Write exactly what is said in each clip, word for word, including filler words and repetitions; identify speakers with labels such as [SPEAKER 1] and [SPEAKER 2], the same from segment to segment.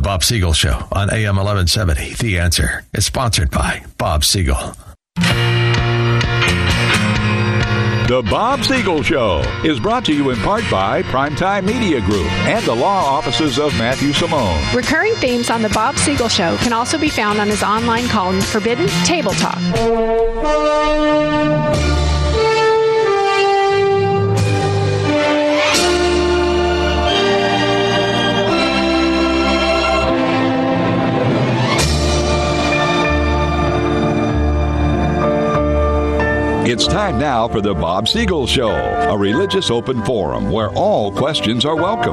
[SPEAKER 1] Bob Siegel Show on A M eleven seventy. The Answer is sponsored by Bob Siegel.
[SPEAKER 2] The Bob Siegel Show is brought to you in part by Primetime Media Group and the law offices of Matthew Simone.
[SPEAKER 3] Recurring themes on The Bob Siegel Show can also be found on his online column, Forbidden Table Talk.
[SPEAKER 2] It's time now for the Bob Siegel Show, a religious open forum where all questions are welcome.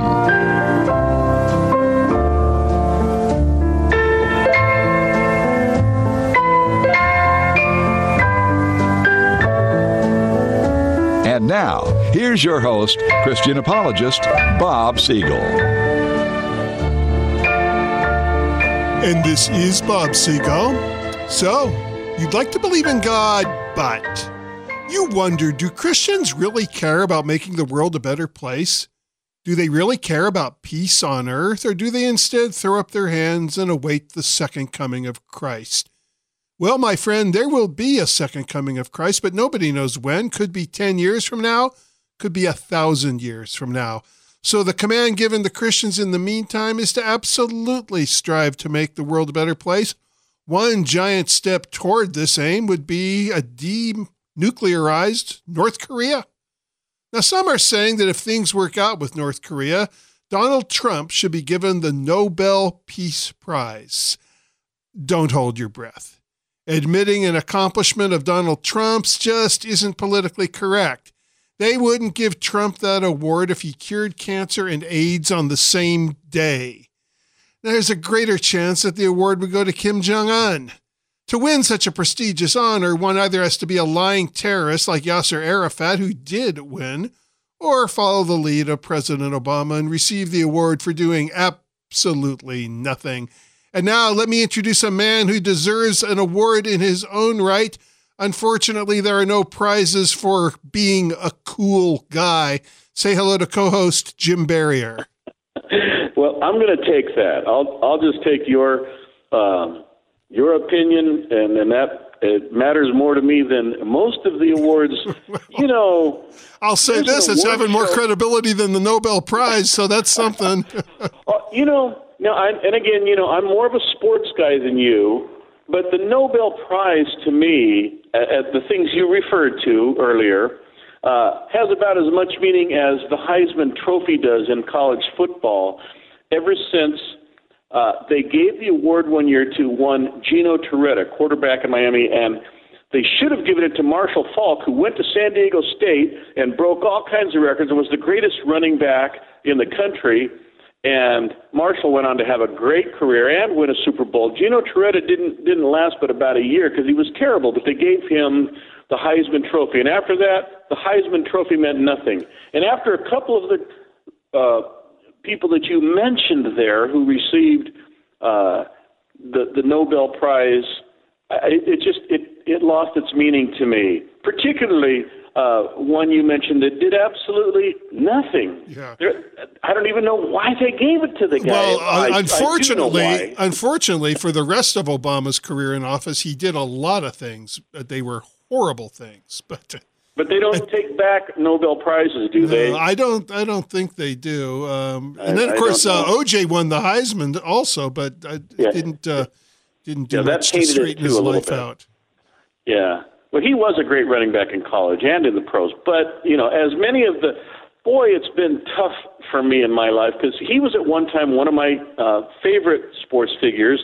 [SPEAKER 2] And now, here's your host, Christian apologist, Bob Siegel.
[SPEAKER 4] And this is Bob Siegel. So, you'd like to believe in God, but you wonder, do Christians really care about making the world a better place? Do they really care about peace on earth, or do they instead throw up their hands and await the second coming of Christ? Well, my friend, there will be a second coming of Christ, but nobody knows when. Could be ten years from now, could be a thousand years from now. So the command given to Christians in the meantime is to absolutely strive to make the world a better place. One giant step toward this aim would be a denuclearized North Korea. Now, some are saying that if things work out with North Korea, Donald Trump should be given the Nobel Peace Prize. Don't hold your breath. Admitting an accomplishment of Donald Trump's just isn't politically correct. They wouldn't give Trump that award if he cured cancer and AIDS on the same day. There's a greater chance that the award would go to Kim Jong-un. To win such a prestigious honor, one either has to be a lying terrorist like Yasser Arafat, who did win, or follow the lead of President Obama and receive the award for doing absolutely nothing. And now let me introduce a man who deserves an award in his own right. Unfortunately, there are no prizes for being a cool guy. Say hello to co-host Jim Barrier.
[SPEAKER 5] Well, I'm going to take that. I'll I'll just take your um, your opinion, and, and that it matters more to me than most of the awards. You know,
[SPEAKER 4] I'll say this: it's having more credibility than the Nobel Prize, so that's something.
[SPEAKER 5] uh, you know, now, I, and again, you know, I'm more of a sports guy than you, but the Nobel Prize to me, at the things you referred to earlier, Uh, has about as much meaning as the Heisman Trophy does in college football. Ever since uh, they gave the award one year to one Gino Torretta, quarterback in Miami, and they should have given it to Marshall Faulk, who went to San Diego State and broke all kinds of records and was the greatest running back in the country. And Marshall went on to have a great career and win a Super Bowl. Gino Torretta didn't didn't last but about a year because he was terrible, but they gave him the Heisman Trophy. And after that, the Heisman Trophy meant nothing. And after a couple of the uh, people that you mentioned there who received uh, the, the Nobel Prize, it, it just it, it lost its meaning to me, particularly uh, one you mentioned that did absolutely nothing.
[SPEAKER 4] Yeah.
[SPEAKER 5] There, I don't even know why they gave it to the guy.
[SPEAKER 4] Well,
[SPEAKER 5] I,
[SPEAKER 4] unfortunately,
[SPEAKER 5] I do know why.
[SPEAKER 4] unfortunately for the rest of Obama's career in office, he did a lot of things. They were horrible things, but
[SPEAKER 5] but they don't uh, take back Nobel Prizes, do
[SPEAKER 4] no,
[SPEAKER 5] they?
[SPEAKER 4] I don't. I don't think they do. Um, and
[SPEAKER 5] I,
[SPEAKER 4] then, of
[SPEAKER 5] I
[SPEAKER 4] course, uh, O J won the Heisman also, but I
[SPEAKER 5] yeah.
[SPEAKER 4] didn't uh, didn't do
[SPEAKER 5] yeah,
[SPEAKER 4] much to straighten his life out.
[SPEAKER 5] Yeah, well, he was a great running back in college and in the pros. But you know, as many of the boy, it's been tough for me in my life because he was at one time one of my uh, favorite sports figures,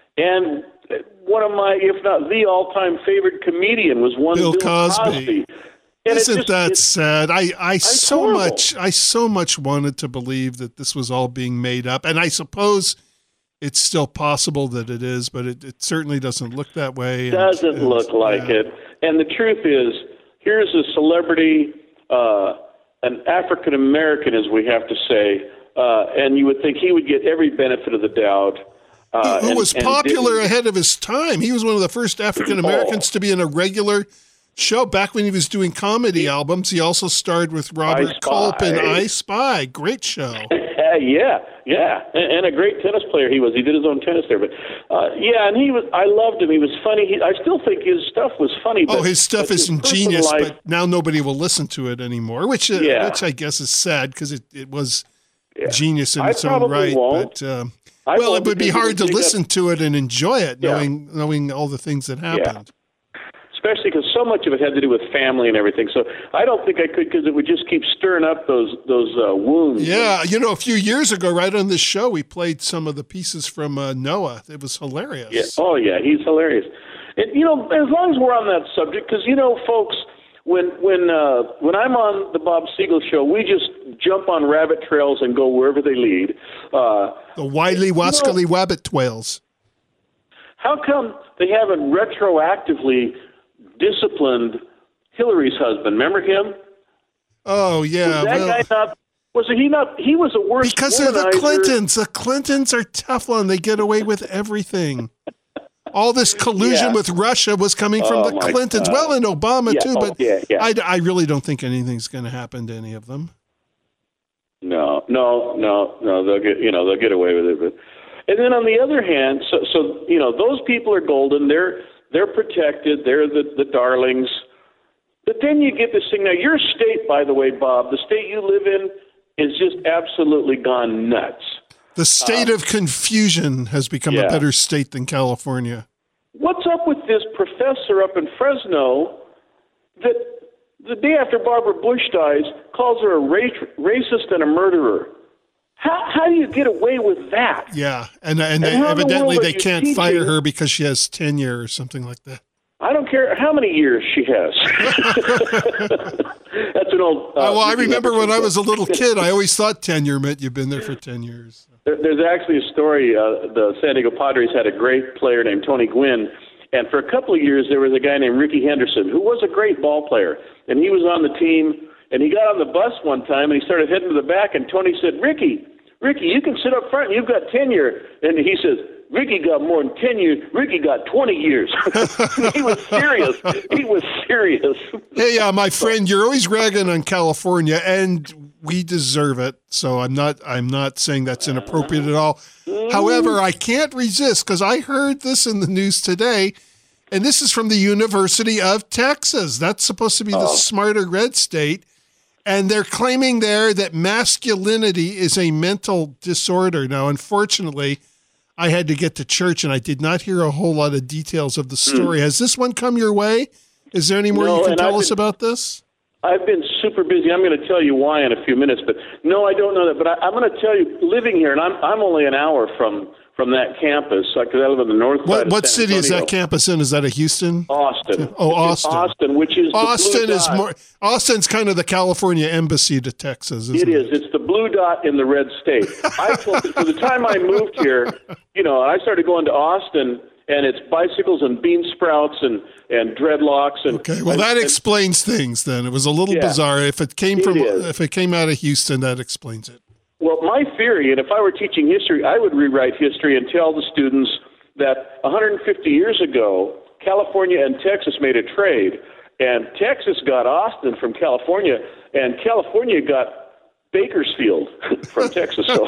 [SPEAKER 5] and one of my, if not the all-time favorite comedian was one
[SPEAKER 4] Bill, Bill Cosby.
[SPEAKER 5] Cosby. And
[SPEAKER 4] Isn't
[SPEAKER 5] just,
[SPEAKER 4] that
[SPEAKER 5] it,
[SPEAKER 4] sad? I, I so
[SPEAKER 5] horrible.
[SPEAKER 4] much I so much wanted to believe that this was all being made up, and I suppose it's still possible that it is, but it, it certainly doesn't look that way.
[SPEAKER 5] It doesn't
[SPEAKER 4] and,
[SPEAKER 5] look like
[SPEAKER 4] yeah.
[SPEAKER 5] it. And the truth is, here's a celebrity, uh, an African American, as we have to say, uh, and you would think he would get every benefit of the doubt. Uh,
[SPEAKER 4] who
[SPEAKER 5] and,
[SPEAKER 4] was
[SPEAKER 5] and
[SPEAKER 4] popular ahead of his time. He was one of the first African Americans
[SPEAKER 5] oh.
[SPEAKER 4] to be in a regular show. Back when he was doing comedy albums, he also starred with Robert Culp in I Spy. Great show.
[SPEAKER 5] yeah, yeah, and, and a great tennis player he was. He did his own tennis there, but uh, yeah, and he was. I loved him. He was funny. He, I still think his stuff was funny. But,
[SPEAKER 4] oh, his stuff is
[SPEAKER 5] his
[SPEAKER 4] ingenious,
[SPEAKER 5] life,
[SPEAKER 4] but now nobody will listen to it anymore, which uh,
[SPEAKER 5] yeah.
[SPEAKER 4] which I guess is sad because it, it was
[SPEAKER 5] yeah.
[SPEAKER 4] genius in
[SPEAKER 5] I
[SPEAKER 4] its own right.
[SPEAKER 5] Won't.
[SPEAKER 4] But um, well, it would be hard to listen
[SPEAKER 5] up.
[SPEAKER 4] to it and enjoy it,
[SPEAKER 5] yeah.
[SPEAKER 4] knowing knowing all the things that happened.
[SPEAKER 5] Yeah. Especially because so much of it had to do with family and everything. So I don't think I could because it would just keep stirring up those those uh, wounds.
[SPEAKER 4] Yeah, you know, a few years ago, right on this show, we played some of the pieces from uh, Noah. It was hilarious.
[SPEAKER 5] Yeah. Oh, yeah, he's hilarious. And, you know, as long as we're on that subject, because, you know, folks, when when uh, when I'm on the Bob Siegel Show, we just jump on rabbit trails and go wherever they lead. Uh,
[SPEAKER 4] the Wiley Wascally Wabbit Trails.
[SPEAKER 5] How come they haven't retroactively disciplined Hillary's husband? Remember him?
[SPEAKER 4] Oh, yeah.
[SPEAKER 5] Was that
[SPEAKER 4] well,
[SPEAKER 5] guy not, was he not, he was a worse
[SPEAKER 4] Because they're the Clintons. The Clintons are Teflon. They get away with everything. All this collusion
[SPEAKER 5] yeah.
[SPEAKER 4] with Russia was coming from
[SPEAKER 5] oh
[SPEAKER 4] the Clintons.
[SPEAKER 5] God.
[SPEAKER 4] Well, and Obama,
[SPEAKER 5] yeah,
[SPEAKER 4] too,
[SPEAKER 5] oh,
[SPEAKER 4] but
[SPEAKER 5] yeah, yeah.
[SPEAKER 4] I, I really don't think anything's going to happen to any of them.
[SPEAKER 5] No, no, no, no. They'll get, you know, they'll get away with it. But, and then on the other hand, so, so you know, those people are golden. They're they're protected. They're the, the darlings. But then you get this thing. Now, your state, by the way, Bob, the state you live in is just absolutely gone nuts.
[SPEAKER 4] The state um, of confusion has become
[SPEAKER 5] yeah.
[SPEAKER 4] a better state than California.
[SPEAKER 5] What's up with this professor up in Fresno that the day after Barbara Bush dies calls her a ra- racist and a murderer? How how do you get away with that?
[SPEAKER 4] Yeah, and and,
[SPEAKER 5] and
[SPEAKER 4] they, evidently they can't
[SPEAKER 5] teaching?
[SPEAKER 4] fire her because she has tenure or something like that.
[SPEAKER 5] I don't care how many years she has. That's an old... Uh,
[SPEAKER 4] uh, well, I remember when I was a little kid, I always thought tenure meant you've been there for ten years.
[SPEAKER 5] There, there's actually a story. Uh, the San Diego Padres had a great player named Tony Gwynn, and for a couple of years there was a guy named Ricky Henderson, who was a great ball player, and he was on the team, and he got on the bus one time, and he started heading to the back, and Tony said, Ricky, Ricky, you can sit up front, and you've got tenure. And he says, Ricky got more than ten years. Ricky got twenty years. He was serious. He was serious.
[SPEAKER 4] Hey, uh, my friend, you're always ragging on California, and we deserve it. So I'm not. I'm not saying that's inappropriate at all. Mm. However, I can't resist because I heard this in the news today, and this is from the University of Texas. That's supposed to be the oh. smarter red state. And they're claiming there that masculinity is a mental disorder. Now, unfortunately, I had to get to church, and I did not hear a whole lot of details of the story. Mm. Has this one come your way? Is there any more no, you can tell I've us been, about this?
[SPEAKER 5] I've been super busy. I'm going to tell you why in a few minutes. But no, I don't know that. But I, I'm going to tell you, living here, and I'm I'm only an hour from from that campus because I live on the north side.
[SPEAKER 4] What,
[SPEAKER 5] of
[SPEAKER 4] what
[SPEAKER 5] San
[SPEAKER 4] city
[SPEAKER 5] Antonio.
[SPEAKER 4] is that campus in? Is that a Houston?
[SPEAKER 5] Austin.
[SPEAKER 4] Oh, Austin.
[SPEAKER 5] Austin, which is
[SPEAKER 4] Austin
[SPEAKER 5] the
[SPEAKER 4] is
[SPEAKER 5] dot.
[SPEAKER 4] more. Austin's kind of the California embassy to Texas. Isn't
[SPEAKER 5] it is.
[SPEAKER 4] It?
[SPEAKER 5] It's the blue dot in the red state. I told you, for the time I moved here, you know, I started going to Austin, and it's bicycles and bean sprouts and, and dreadlocks and.
[SPEAKER 4] Okay, well
[SPEAKER 5] and,
[SPEAKER 4] that
[SPEAKER 5] and,
[SPEAKER 4] explains things. Then it was a little
[SPEAKER 5] yeah,
[SPEAKER 4] bizarre. If it came from,
[SPEAKER 5] it
[SPEAKER 4] if it came out of Houston, that explains it.
[SPEAKER 5] Well, my theory, and if I were teaching history, I would rewrite history and tell the students that one hundred fifty years ago, California and Texas made a trade, and Texas got Austin from California, and California got Bakersfield from Texas. So.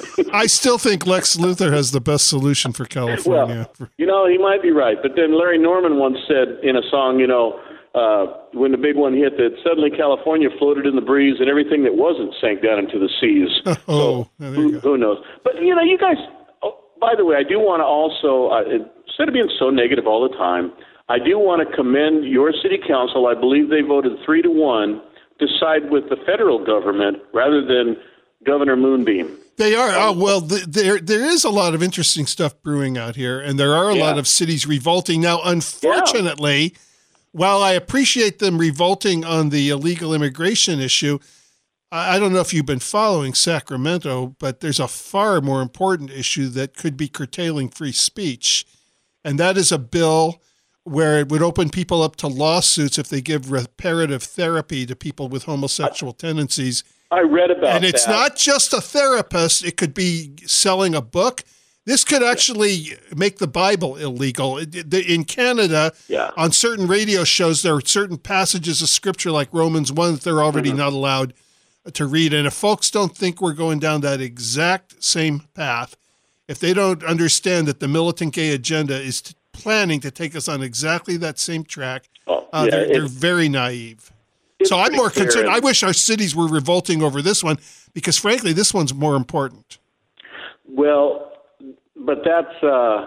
[SPEAKER 4] I still think Lex Luthor has the best solution for California.
[SPEAKER 5] Well, you know, he might be right, but then Larry Norman once said in a song, you know, Uh, when the big one hit, that suddenly California floated in the breeze and everything that wasn't sank down into the seas.
[SPEAKER 4] Oh,
[SPEAKER 5] so, who, who knows? But, you know, you guys, oh, by the way, I do want to also, uh, instead of being so negative all the time, I do want to commend your city council. I believe they voted three to one to side with the federal government rather than Governor Moonbeam.
[SPEAKER 4] They are. Oh, well, th- there there is a lot of interesting stuff brewing out here, and there are a
[SPEAKER 5] yeah.
[SPEAKER 4] lot of cities revolting. Now, unfortunately... Yeah. While I appreciate them revolting on the illegal immigration issue, I don't know if you've been following Sacramento, but there's a far more important issue that could be curtailing free speech. And that is a bill where it would open people up to lawsuits if they give reparative therapy to people with homosexual tendencies.
[SPEAKER 5] I read about that.
[SPEAKER 4] And it's
[SPEAKER 5] that.
[SPEAKER 4] not just a therapist. It could be selling a book. This could actually make the Bible illegal. In Canada,
[SPEAKER 5] yeah.
[SPEAKER 4] on certain radio shows, there are certain passages of Scripture like Romans one that they're already mm-hmm. not allowed to read. And if folks don't think we're going down that exact same path, if they don't understand that the militant gay agenda is t- planning to take us on exactly that same track,
[SPEAKER 5] oh,
[SPEAKER 4] uh,
[SPEAKER 5] yeah,
[SPEAKER 4] they're, they're very naive. So I'm more concerned. I wish our cities were revolting over this one because, frankly, this one's more important.
[SPEAKER 5] Well, but that's, uh,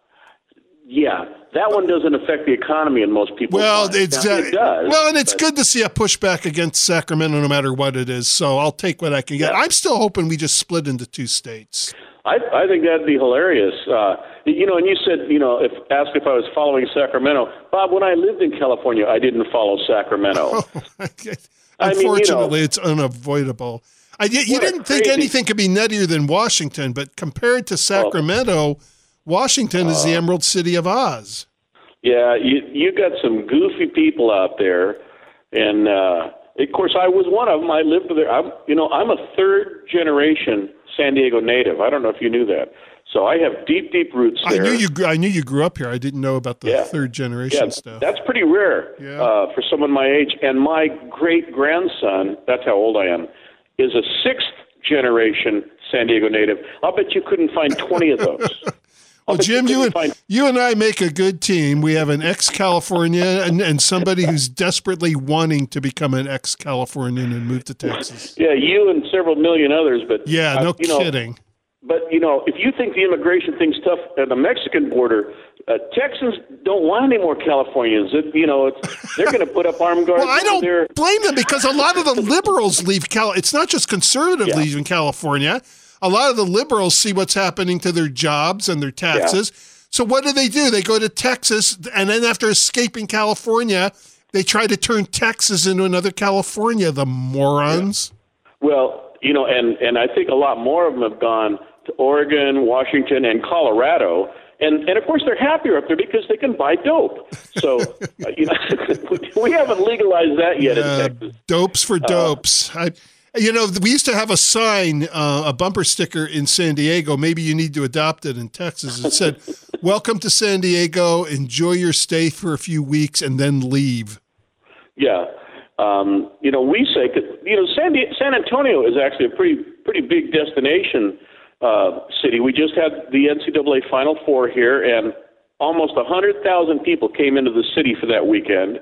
[SPEAKER 5] yeah, that one doesn't affect the economy in most people's
[SPEAKER 4] well,
[SPEAKER 5] minds.
[SPEAKER 4] It's,
[SPEAKER 5] now, it does.
[SPEAKER 4] Well, and it's
[SPEAKER 5] but,
[SPEAKER 4] good to see a pushback against Sacramento no matter what it is. So I'll take what I can get.
[SPEAKER 5] Yeah.
[SPEAKER 4] I'm still hoping we just split into two states.
[SPEAKER 5] I, I think that'd be hilarious. Uh, you know, and you said, you know, if asked if I was following Sacramento. Bob, when I lived in California, I didn't follow Sacramento.
[SPEAKER 4] Unfortunately,
[SPEAKER 5] I mean, you know,
[SPEAKER 4] it's unavoidable. I, you you didn't think anything could be nuttier than Washington, but compared to Sacramento, oh. Washington is uh, the Emerald City of Oz.
[SPEAKER 5] Yeah, you you got some goofy people out there, and uh, of course I was one of them. I lived there. I'm, you know, I'm a third generation San Diego native. I don't know if you knew that. So I have deep, deep roots there.
[SPEAKER 4] I knew you. I knew you grew up here. I didn't know about the
[SPEAKER 5] yeah.
[SPEAKER 4] third generation
[SPEAKER 5] yeah,
[SPEAKER 4] stuff.
[SPEAKER 5] That's pretty rare
[SPEAKER 4] yeah.
[SPEAKER 5] uh, for someone my age. And my great grandson, that's how old I am, is a sixth generation San Diego native. I'll bet you couldn't find twenty of those.
[SPEAKER 4] Well, Jim, you, you and find- you and I make a good team. We have an ex-California and, and somebody who's desperately wanting to become an ex-Californian and move to Texas.
[SPEAKER 5] Yeah, you and several million others. But
[SPEAKER 4] yeah, no
[SPEAKER 5] uh, you
[SPEAKER 4] kidding.
[SPEAKER 5] Know, but, you know, if you think the immigration thing's tough at the Mexican border, uh, Texans don't want any more Californians. It, you know, it's, they're going to put up armed guards.
[SPEAKER 4] Well, I don't
[SPEAKER 5] there.
[SPEAKER 4] blame them because a lot of the liberals leave Cal. It's not just conservatives
[SPEAKER 5] yeah.
[SPEAKER 4] leaving California. A lot of the liberals see what's happening to their jobs and their taxes. Yeah. So what do they do? They go to Texas, and then after escaping California, they try to turn Texas into another California, the morons.
[SPEAKER 5] Yeah. Well, you know, and, and I think a lot more of them have gone to Oregon, Washington, and Colorado. And, and of course, they're happier up there because they can buy dope. So, uh, you know, we haven't legalized that yet
[SPEAKER 4] yeah,
[SPEAKER 5] in Texas.
[SPEAKER 4] Dopes for dopes. Uh, I You know, we used to have a sign, uh, a bumper sticker in San Diego. Maybe you need to adopt it in Texas. It said, "Welcome to San Diego. Enjoy your stay for a few weeks and then leave."
[SPEAKER 5] Yeah. Um, you know, we say, you know, San, Di- San Antonio is actually a pretty pretty big destination uh, city. We just had the N C double A Final Four here, and almost one hundred thousand people came into the city for that weekend.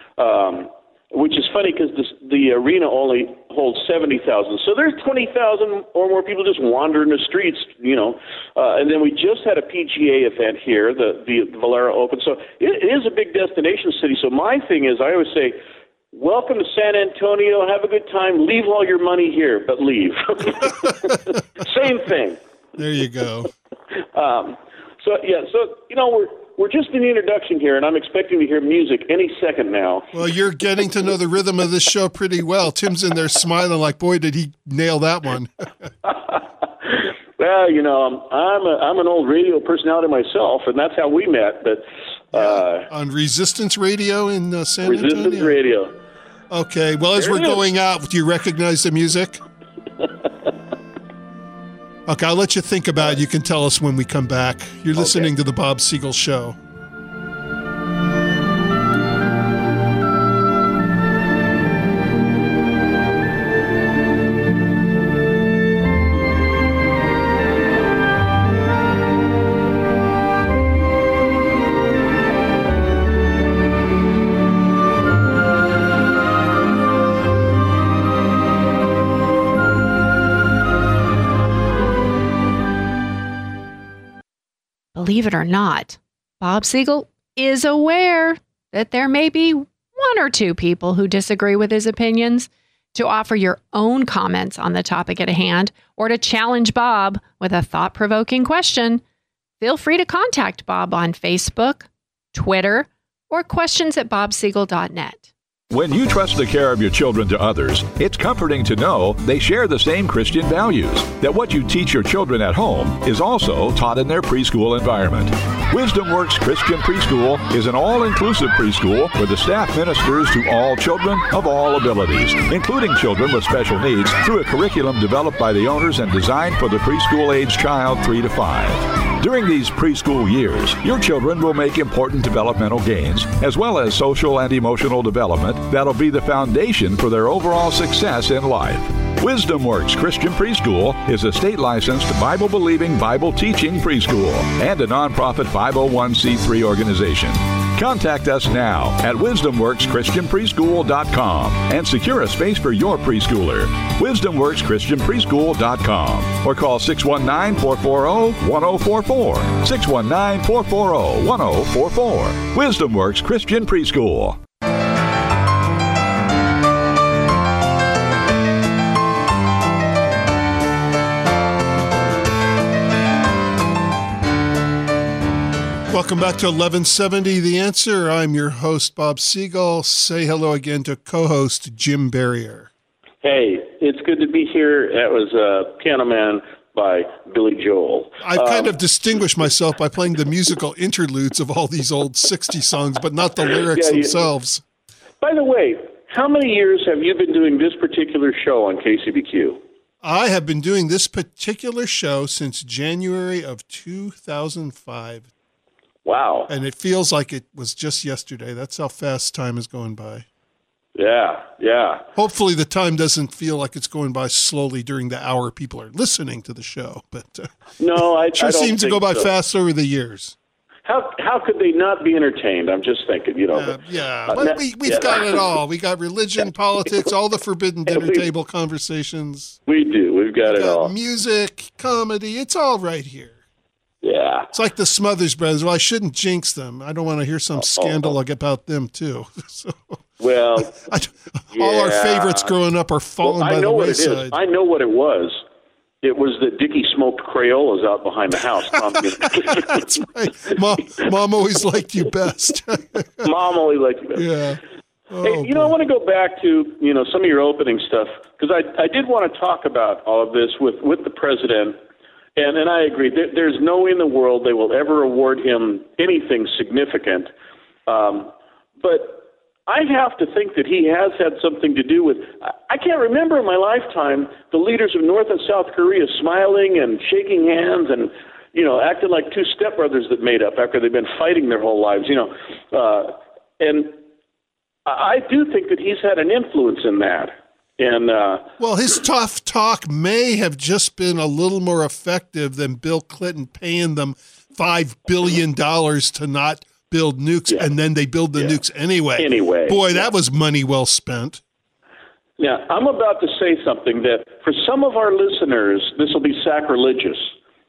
[SPEAKER 5] Um Which is funny because the arena only holds seventy thousand. So there's twenty thousand or more people just wandering the streets, you know. Uh, and then we just had a P G A event here, the, the Valero Open. So it, it is a big destination city. So my thing is, I always say, welcome to San Antonio. Have a good time. Leave all your money here, but leave. Same thing.
[SPEAKER 4] There you go.
[SPEAKER 5] um, so, yeah, so, you know, we're, We're just in the introduction here, and I'm expecting to hear music any second now.
[SPEAKER 4] Well, you're getting to know the rhythm of this show pretty well. Tim's in there smiling like, boy, did he nail that one.
[SPEAKER 5] Well, you know, I'm a, I'm an old radio personality myself, and that's how we met. But uh,
[SPEAKER 4] yeah, on Resistance Radio in uh, San
[SPEAKER 5] Resistance
[SPEAKER 4] Antonio?
[SPEAKER 5] Resistance Radio.
[SPEAKER 4] Okay. Well, as
[SPEAKER 5] there
[SPEAKER 4] we're going out, do you recognize the music? Okay, I'll let you think about it. You can tell us when we come back. You're listening okay. to The Bob Siegel Show.
[SPEAKER 3] Believe it or not, Bob Siegel is aware that there may be one or two people who disagree with his opinions. To offer your own comments on the topic at hand or to challenge Bob with a thought-provoking question, feel free to contact Bob on Facebook, Twitter, or questions at bob siegel dot net.
[SPEAKER 2] When you trust the care of your children to others, it's comforting to know they share the same Christian values, that what you teach your children at home is also taught in their preschool environment. Wisdom Works Christian Preschool is an all-inclusive preschool where the staff ministers to all children of all abilities, including children with special needs, through a curriculum developed by the owners and designed for the preschool-age child three to five. During these preschool years, your children will make important developmental gains, as well as social and emotional development that'll be the foundation for their overall success in life. Wisdom Works Christian Preschool is a state-licensed, Bible-believing, Bible-teaching preschool and a nonprofit five oh one c three organization. Contact us now at wisdom works christian preschool dot com and secure a space for your preschooler. wisdom works christian preschool dot com or call six one nine, four four zero, one zero four four. six one nine, four four zero, one zero four four. Wisdom Works Christian Preschool.
[SPEAKER 4] Welcome back to eleven seventy The Answer. I'm your host, Bob Siegel. Say hello again to co-host Jim Barrier.
[SPEAKER 5] Hey, it's good to be here. That was uh, Piano Man by Billy Joel.
[SPEAKER 4] I
[SPEAKER 5] um,
[SPEAKER 4] kind of distinguished myself by playing the musical interludes of all these old sixties songs, but not the lyrics
[SPEAKER 5] yeah, you,
[SPEAKER 4] themselves.
[SPEAKER 5] By the way, how many years have you been doing this particular show on K C B Q?
[SPEAKER 4] I have been doing this particular show since January of two thousand five.
[SPEAKER 5] Wow.
[SPEAKER 4] And it feels like it was just yesterday. That's how fast time is going by.
[SPEAKER 5] Yeah, yeah.
[SPEAKER 4] Hopefully the time doesn't feel like it's going by slowly during the hour people are listening to the show. But uh,
[SPEAKER 5] no, I,
[SPEAKER 4] it sure
[SPEAKER 5] I don't
[SPEAKER 4] seems to go by
[SPEAKER 5] so.
[SPEAKER 4] fast over the years.
[SPEAKER 5] How how could they not be entertained? I'm just thinking, you know.
[SPEAKER 4] Uh, yeah,
[SPEAKER 5] uh,
[SPEAKER 4] well,
[SPEAKER 5] that,
[SPEAKER 4] we, we've
[SPEAKER 5] yeah.
[SPEAKER 4] got it all. We got religion, politics, all the forbidden dinner
[SPEAKER 5] we,
[SPEAKER 4] table conversations.
[SPEAKER 5] We do. We've got
[SPEAKER 4] We've
[SPEAKER 5] it
[SPEAKER 4] got
[SPEAKER 5] all.
[SPEAKER 4] Music, comedy. It's all right here.
[SPEAKER 5] Yeah.
[SPEAKER 4] It's like the Smothers Brothers. Well, I shouldn't jinx them. I don't want to hear some scandal about them, too. So,
[SPEAKER 5] well,
[SPEAKER 4] I, all
[SPEAKER 5] yeah.
[SPEAKER 4] our favorites growing up are falling
[SPEAKER 5] well,
[SPEAKER 4] by
[SPEAKER 5] I know
[SPEAKER 4] the
[SPEAKER 5] what
[SPEAKER 4] wayside.
[SPEAKER 5] it is. I know what it was. It was that Dickie smoked Crayolas out behind the house.
[SPEAKER 4] That's right. Mom, Mom always liked you best.
[SPEAKER 5] Mom always liked you best.
[SPEAKER 4] Yeah. Oh,
[SPEAKER 5] hey, you know,
[SPEAKER 4] boy.
[SPEAKER 5] I want to go back to, you know, some of your opening stuff, because I, I did want to talk about all of this with, with the president. And, and I agree. There, there's no way in the world they will ever award him anything significant. Um, but I have to think that he has had something to do with – I can't remember in my lifetime the leaders of North and South Korea smiling and shaking hands and, you know, acting like two stepbrothers that made up after they've been fighting their whole lives, you know. Uh, and I do think that he's had an influence in that. And uh,
[SPEAKER 4] well, his tough talk may have just been a little more effective than Bill Clinton paying them five billion dollars to not build nukes, yeah. and then they build the yeah. nukes anyway.
[SPEAKER 5] Anyway.
[SPEAKER 4] Boy, that was money well spent.
[SPEAKER 5] Now, I'm about to say something that for some of our listeners, this will be sacrilegious,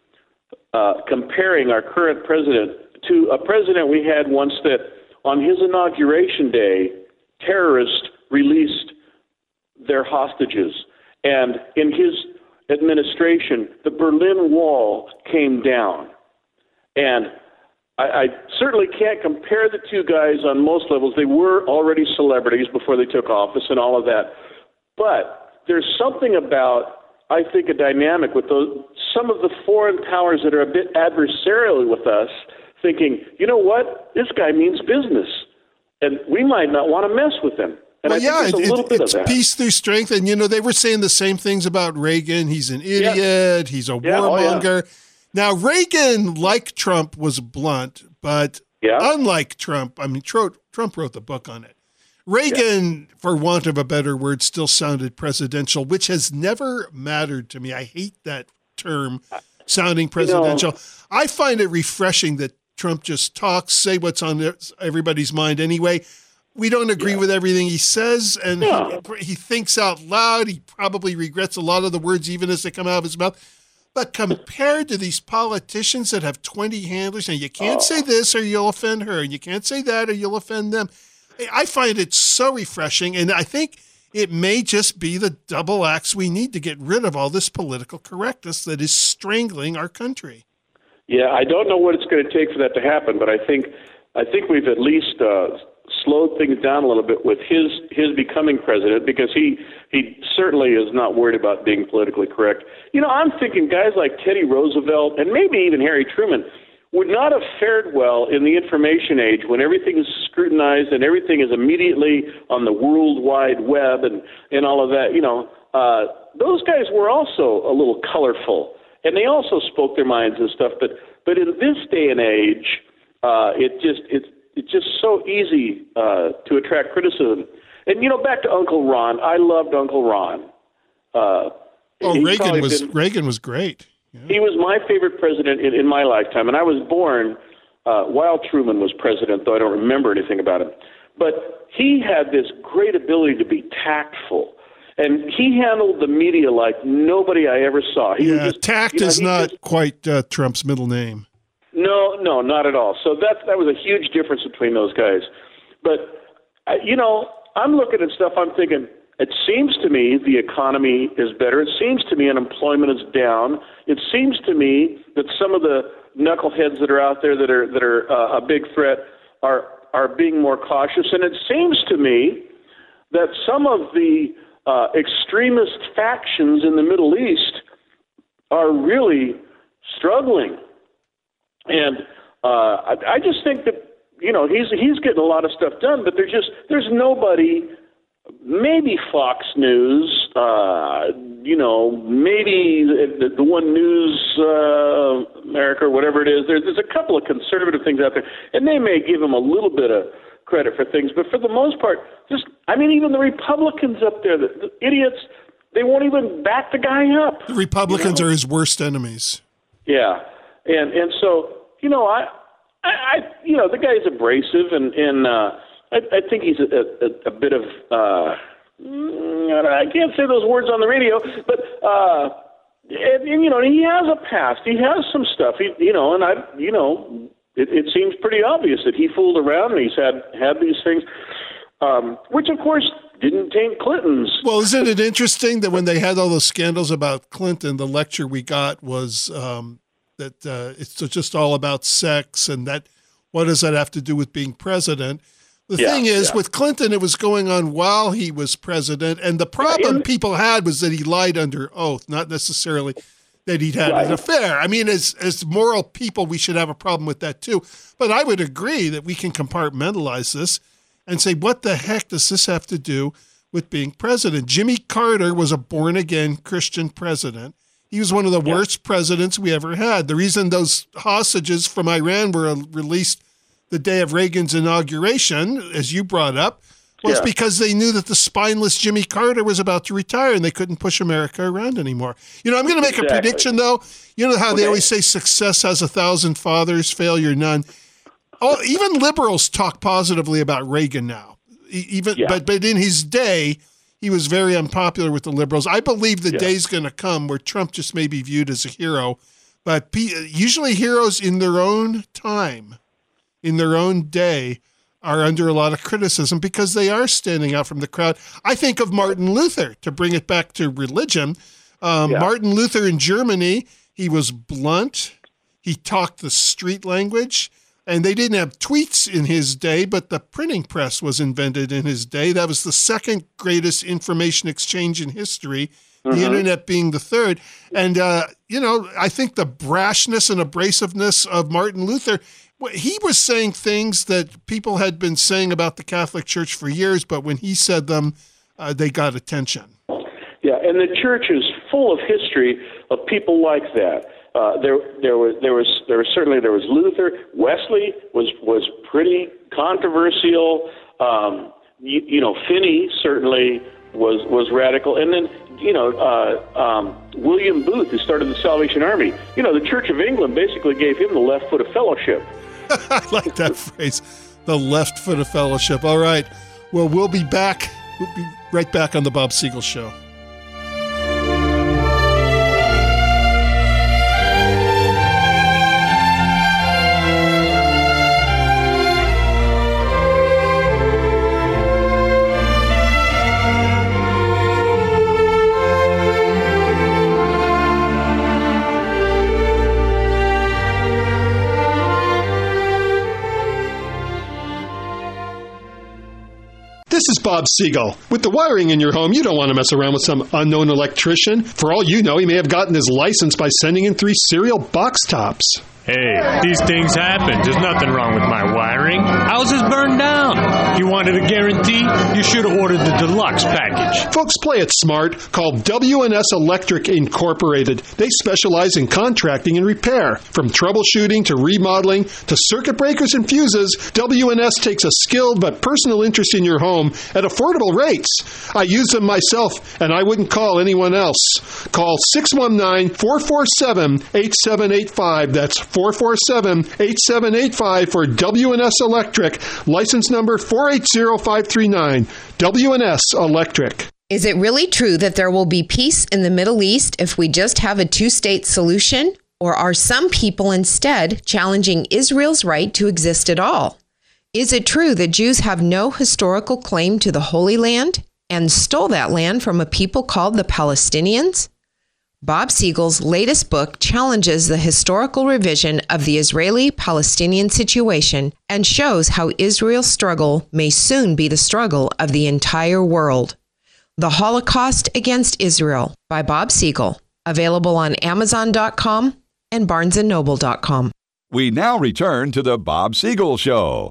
[SPEAKER 5] uh, comparing our current president to a president we had once that on his inauguration day, terrorists released their hostages. And in his administration, the Berlin Wall came down. And I, I certainly can't compare the two guys on most levels. They were already celebrities before they took office and all of that. But there's something about, I think, a dynamic with those, some of the foreign powers that are a bit adversarial with us, thinking, you know what, this guy means business, and we might not want to mess with him. And
[SPEAKER 4] well,
[SPEAKER 5] I
[SPEAKER 4] yeah,
[SPEAKER 5] think it, it,
[SPEAKER 4] it's peace through strength. And, you know, they were saying the same things about Reagan. He's an idiot. Yeah. He's a yeah, warmonger. Oh, yeah. Now, Reagan, like Trump, was blunt, but yeah. unlike Trump, I mean, Trump wrote the book on it. Reagan, yeah. for want of a better word, still sounded presidential, which has never mattered to me. I hate that term, sounding presidential. You know, I find it refreshing that Trump just talks, say what's on everybody's mind anyway. We don't agree yeah. with everything he says, and yeah. he, he thinks out loud. He probably regrets a lot of the words, even as they come out of his mouth. But compared to these politicians that have twenty handlers, and you can't oh. say this or you'll offend her, and you can't say that or you'll offend them, I find it so refreshing, and I think it may just be the double axe we need to get rid of all this political correctness that is strangling our country.
[SPEAKER 5] Yeah, I don't know what it's going to take for that to happen, but I think I think we've at least uh, slowed things down a little bit with his his becoming president, because he he certainly is not worried about being politically correct. You know, I'm thinking guys like Teddy Roosevelt and maybe even Harry Truman would not have fared well in the information age when everything is scrutinized and everything is immediately on the World Wide Web and, and all of that. You know, uh, those guys were also a little colorful, and they also spoke their minds and stuff, but But in this day and age, uh, it just it's it's just so easy uh, to attract criticism. And you know, back to Uncle Ron, I loved Uncle Ron. Uh,
[SPEAKER 4] oh, Reagan was been, Reagan was great. Yeah.
[SPEAKER 5] He was my favorite president in, in my lifetime, and I was born uh, while Truman was president, though I don't remember anything about him. But he had this great ability to be tactful. And he handled the media like nobody I ever saw. He
[SPEAKER 4] yeah,
[SPEAKER 5] just,
[SPEAKER 4] tact you know, is not just, quite uh, Trump's middle name.
[SPEAKER 5] No, no, not at all. So that that was a huge difference between those guys. But, uh, you know, I'm looking at stuff, I'm thinking, it seems to me the economy is better. It seems to me unemployment is down. It seems to me that some of the knuckleheads that are out there that are that are uh, a big threat are are being more cautious. And it seems to me that some of the Uh, extremist factions in the Middle East are really struggling, and uh, I, I just think that you know he's he's getting a lot of stuff done, but there's just there's nobody. Maybe Fox News, uh, you know, maybe the, the One News uh, America or whatever it is. There's, there's a couple of conservative things out there, and they may give him a little bit of credit for things, but for the most part, just I mean, even the Republicans up there, the, the idiots, they won't even back the guy up.
[SPEAKER 4] The Republicans you know? are his worst enemies.
[SPEAKER 5] Yeah, and and so you know, I, I, I you know, the guy's abrasive, and and uh, I, I think he's a, a, a bit of uh, I can't say those words on the radio, but uh, and, and you know, he has a past, he has some stuff, he, you know, and I, you know. It, it seems pretty obvious that he fooled around and he's had, had these things, um, which, of course, didn't taint Clinton's.
[SPEAKER 4] Well, isn't it interesting that when they had all those scandals about Clinton, the lecture we got was um, that uh, it's just all about sex and that what does that have to do with being president? The yeah, thing is, yeah. with Clinton, it was going on while he was president, and the problem yeah, people had was that he lied under oath, not necessarily that he'd had right. an affair. I mean, as as moral people, we should have a problem with that too. But I would agree that we can compartmentalize this and say, what the heck does this have to do with being president? Jimmy Carter was a born-again Christian president. He was one of the yeah. worst presidents we ever had. The reason those hostages from Iran were released the day of Reagan's inauguration, as you brought up, was yeah. because they knew that the spineless Jimmy Carter was about to retire and they couldn't push America around anymore. You know, I'm going to make exactly. a prediction, though. You know how okay. they always say success has a thousand fathers, failure none. Oh, even liberals talk positively about Reagan now. Even, yeah. but, but in his day, he was very unpopular with the liberals. I believe the yeah. day's going to come where Trump just may be viewed as a hero. But usually heroes in their own time, in their own day, are under a lot of criticism because they are standing out from the crowd. I think of Martin Luther, to bring it back to religion. Um, yeah. Martin Luther in Germany, he was blunt. He talked the street language. And they didn't have tweets in his day, but the printing press was invented in his day. That was the second greatest information exchange in history, the mm-hmm. internet being the third. And, uh, you know, I think the brashness and abrasiveness of Martin Luther, he was saying things that people had been saying about the Catholic Church for years, but when he said them, uh, they got attention.
[SPEAKER 5] Yeah, and the church is full of history of people like that. Uh, there, there was, there was, there was certainly there was Luther. Wesley was was pretty controversial. Um, you, you know, Finney certainly was was radical, and then you know uh, um, William Booth, who started the Salvation Army. You know, the Church of England basically gave him the left foot of fellowship.
[SPEAKER 4] I like that phrase, the left foot of fellowship. All right, well, we'll be back. We'll be right back on the Bob Siegel Show. This is Bob Siegel. With the wiring in your home, you don't want to mess around with some unknown electrician. For all you know, he may have gotten his license by sending in three cereal box tops.
[SPEAKER 6] Hey, these things happen. There's nothing wrong with my wiring. Ours is burned down. You wanted a guarantee? You should have ordered the deluxe package.
[SPEAKER 4] Folks, play it smart. Call W and S Electric Incorporated. They specialize in contracting and repair. From troubleshooting to remodeling to circuit breakers and fuses, W and S takes a skilled but personal interest in your home at affordable rates. I use them myself, and I wouldn't call anyone else. Call six one nine, four four seven, eight seven eight five. That's four four seven, eight seven eight five for W and S Electric. License number four eight zero five three nine. W and S Electric.
[SPEAKER 7] Is it really true that there will be peace in the Middle East if we just have a two-state solution? Or are some people instead challenging Israel's right to exist at all? Is it true that Jews have no historical claim to the Holy Land and stole that land from a people called the Palestinians? Bob Siegel's latest book challenges the historical revision of the Israeli-Palestinian situation and shows how Israel's struggle may soon be the struggle of the entire world. The Holocaust Against Israel by Bob Siegel, available on Amazon dot com and Barnes and Noble dot com.
[SPEAKER 2] We now return to the Bob Siegel Show.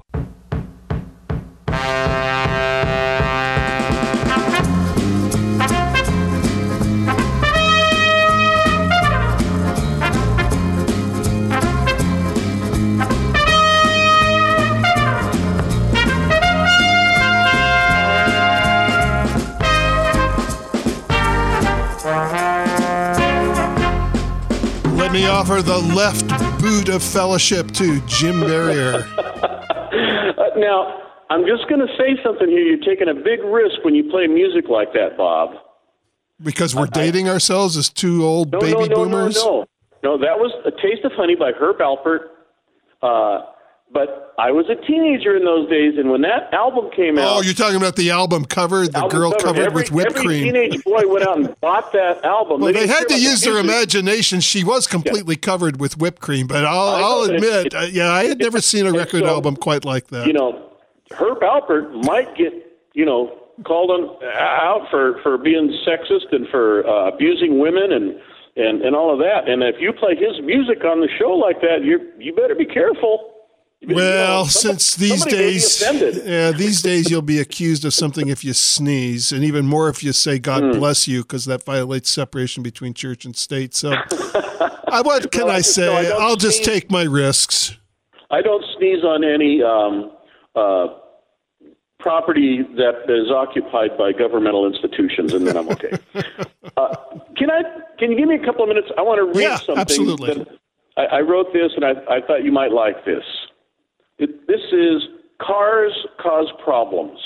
[SPEAKER 4] Let me offer the left boot of fellowship to Jim Barrier.
[SPEAKER 5] uh, now, I'm just going to say something here. You're taking a big risk when you play music like that, Bob.
[SPEAKER 4] Because we're
[SPEAKER 5] I,
[SPEAKER 4] dating ourselves as two old
[SPEAKER 5] no,
[SPEAKER 4] baby
[SPEAKER 5] no, no,
[SPEAKER 4] boomers?
[SPEAKER 5] No, no, no. That was A Taste of Honey by Herb Alpert. Uh, but I was a teenager in those days, and when that album came out...
[SPEAKER 4] Oh, you're talking about the album cover, the
[SPEAKER 5] album
[SPEAKER 4] girl
[SPEAKER 5] cover,
[SPEAKER 4] covered
[SPEAKER 5] every,
[SPEAKER 4] with whipped
[SPEAKER 5] every
[SPEAKER 4] cream.
[SPEAKER 5] Every teenage boy went out and bought that album.
[SPEAKER 4] Well, they, they had to
[SPEAKER 5] about
[SPEAKER 4] use
[SPEAKER 5] the
[SPEAKER 4] their
[SPEAKER 5] music.
[SPEAKER 4] imagination. She was completely yeah. covered with whipped cream, but I'll, I'll admit,
[SPEAKER 5] it,
[SPEAKER 4] uh, yeah, I had never seen a record
[SPEAKER 5] so,
[SPEAKER 4] album quite like that.
[SPEAKER 5] You know, Herb Alpert might get, you know, called on out for, for being sexist and for uh, abusing women and, and, and all of that. And if you play his music on the show like that, you you better be careful.
[SPEAKER 4] Well,
[SPEAKER 5] you know, somebody,
[SPEAKER 4] since these days, yeah, these days you'll be accused of something if you sneeze, and even more if you say "God mm. bless you," because that violates separation between church and state. So, I, what can well, I say? No, I I'll sneeze. just take my risks.
[SPEAKER 5] I don't sneeze on any um, uh, property that is occupied by governmental institutions, and then I'm okay. uh, can I? Can you give me a couple of minutes? I want to read
[SPEAKER 4] yeah,
[SPEAKER 5] something.
[SPEAKER 4] Absolutely.
[SPEAKER 5] That I, I wrote this, and I, I thought you might like this. It, this is Cars Cause Problems.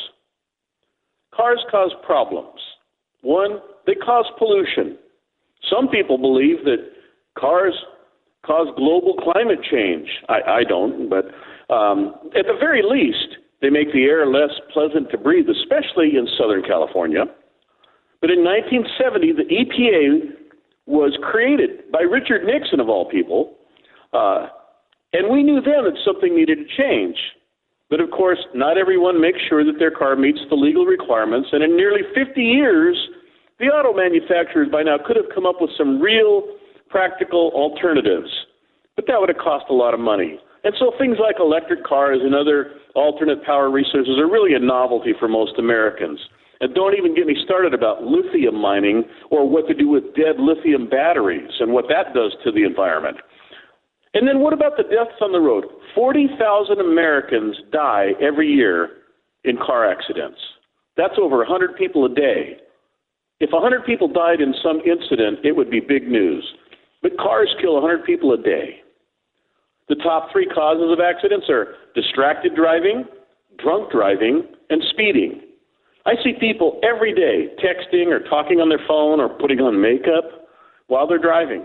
[SPEAKER 5] Cars cause problems. One, they cause pollution. Some people believe that cars cause global climate change. I, I don't, but um, at the very least, they make the air less pleasant to breathe, especially in Southern California. But in nineteen seventy, the E P A was created by Richard Nixon, of all people, uh, and we knew then that something needed to change. But of course, not everyone makes sure that their car meets the legal requirements. And in nearly fifty years, the auto manufacturers by now could have come up with some real practical alternatives. But that would have cost a lot of money. And so things like electric cars and other alternate power resources are really a novelty for most Americans. And don't even get me started about lithium mining or what to do with dead lithium batteries and what that does to the environment. And then what about the deaths on the road? forty thousand Americans die every year in car accidents. That's over one hundred people a day. If one hundred people died in some incident, it would be big news. But cars kill one hundred people a day. The top three causes of accidents are distracted driving, drunk driving, and speeding. I see people every day texting or talking on their phone or putting on makeup while they're driving.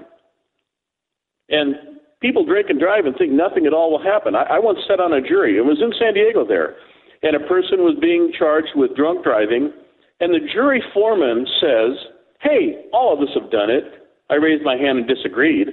[SPEAKER 5] And people drink and drive and think nothing at all will happen. I, I once sat on a jury. It was in San Diego there. And a person was being charged with drunk driving. And the jury foreman says, hey, all of us have done it. I raised my hand and disagreed.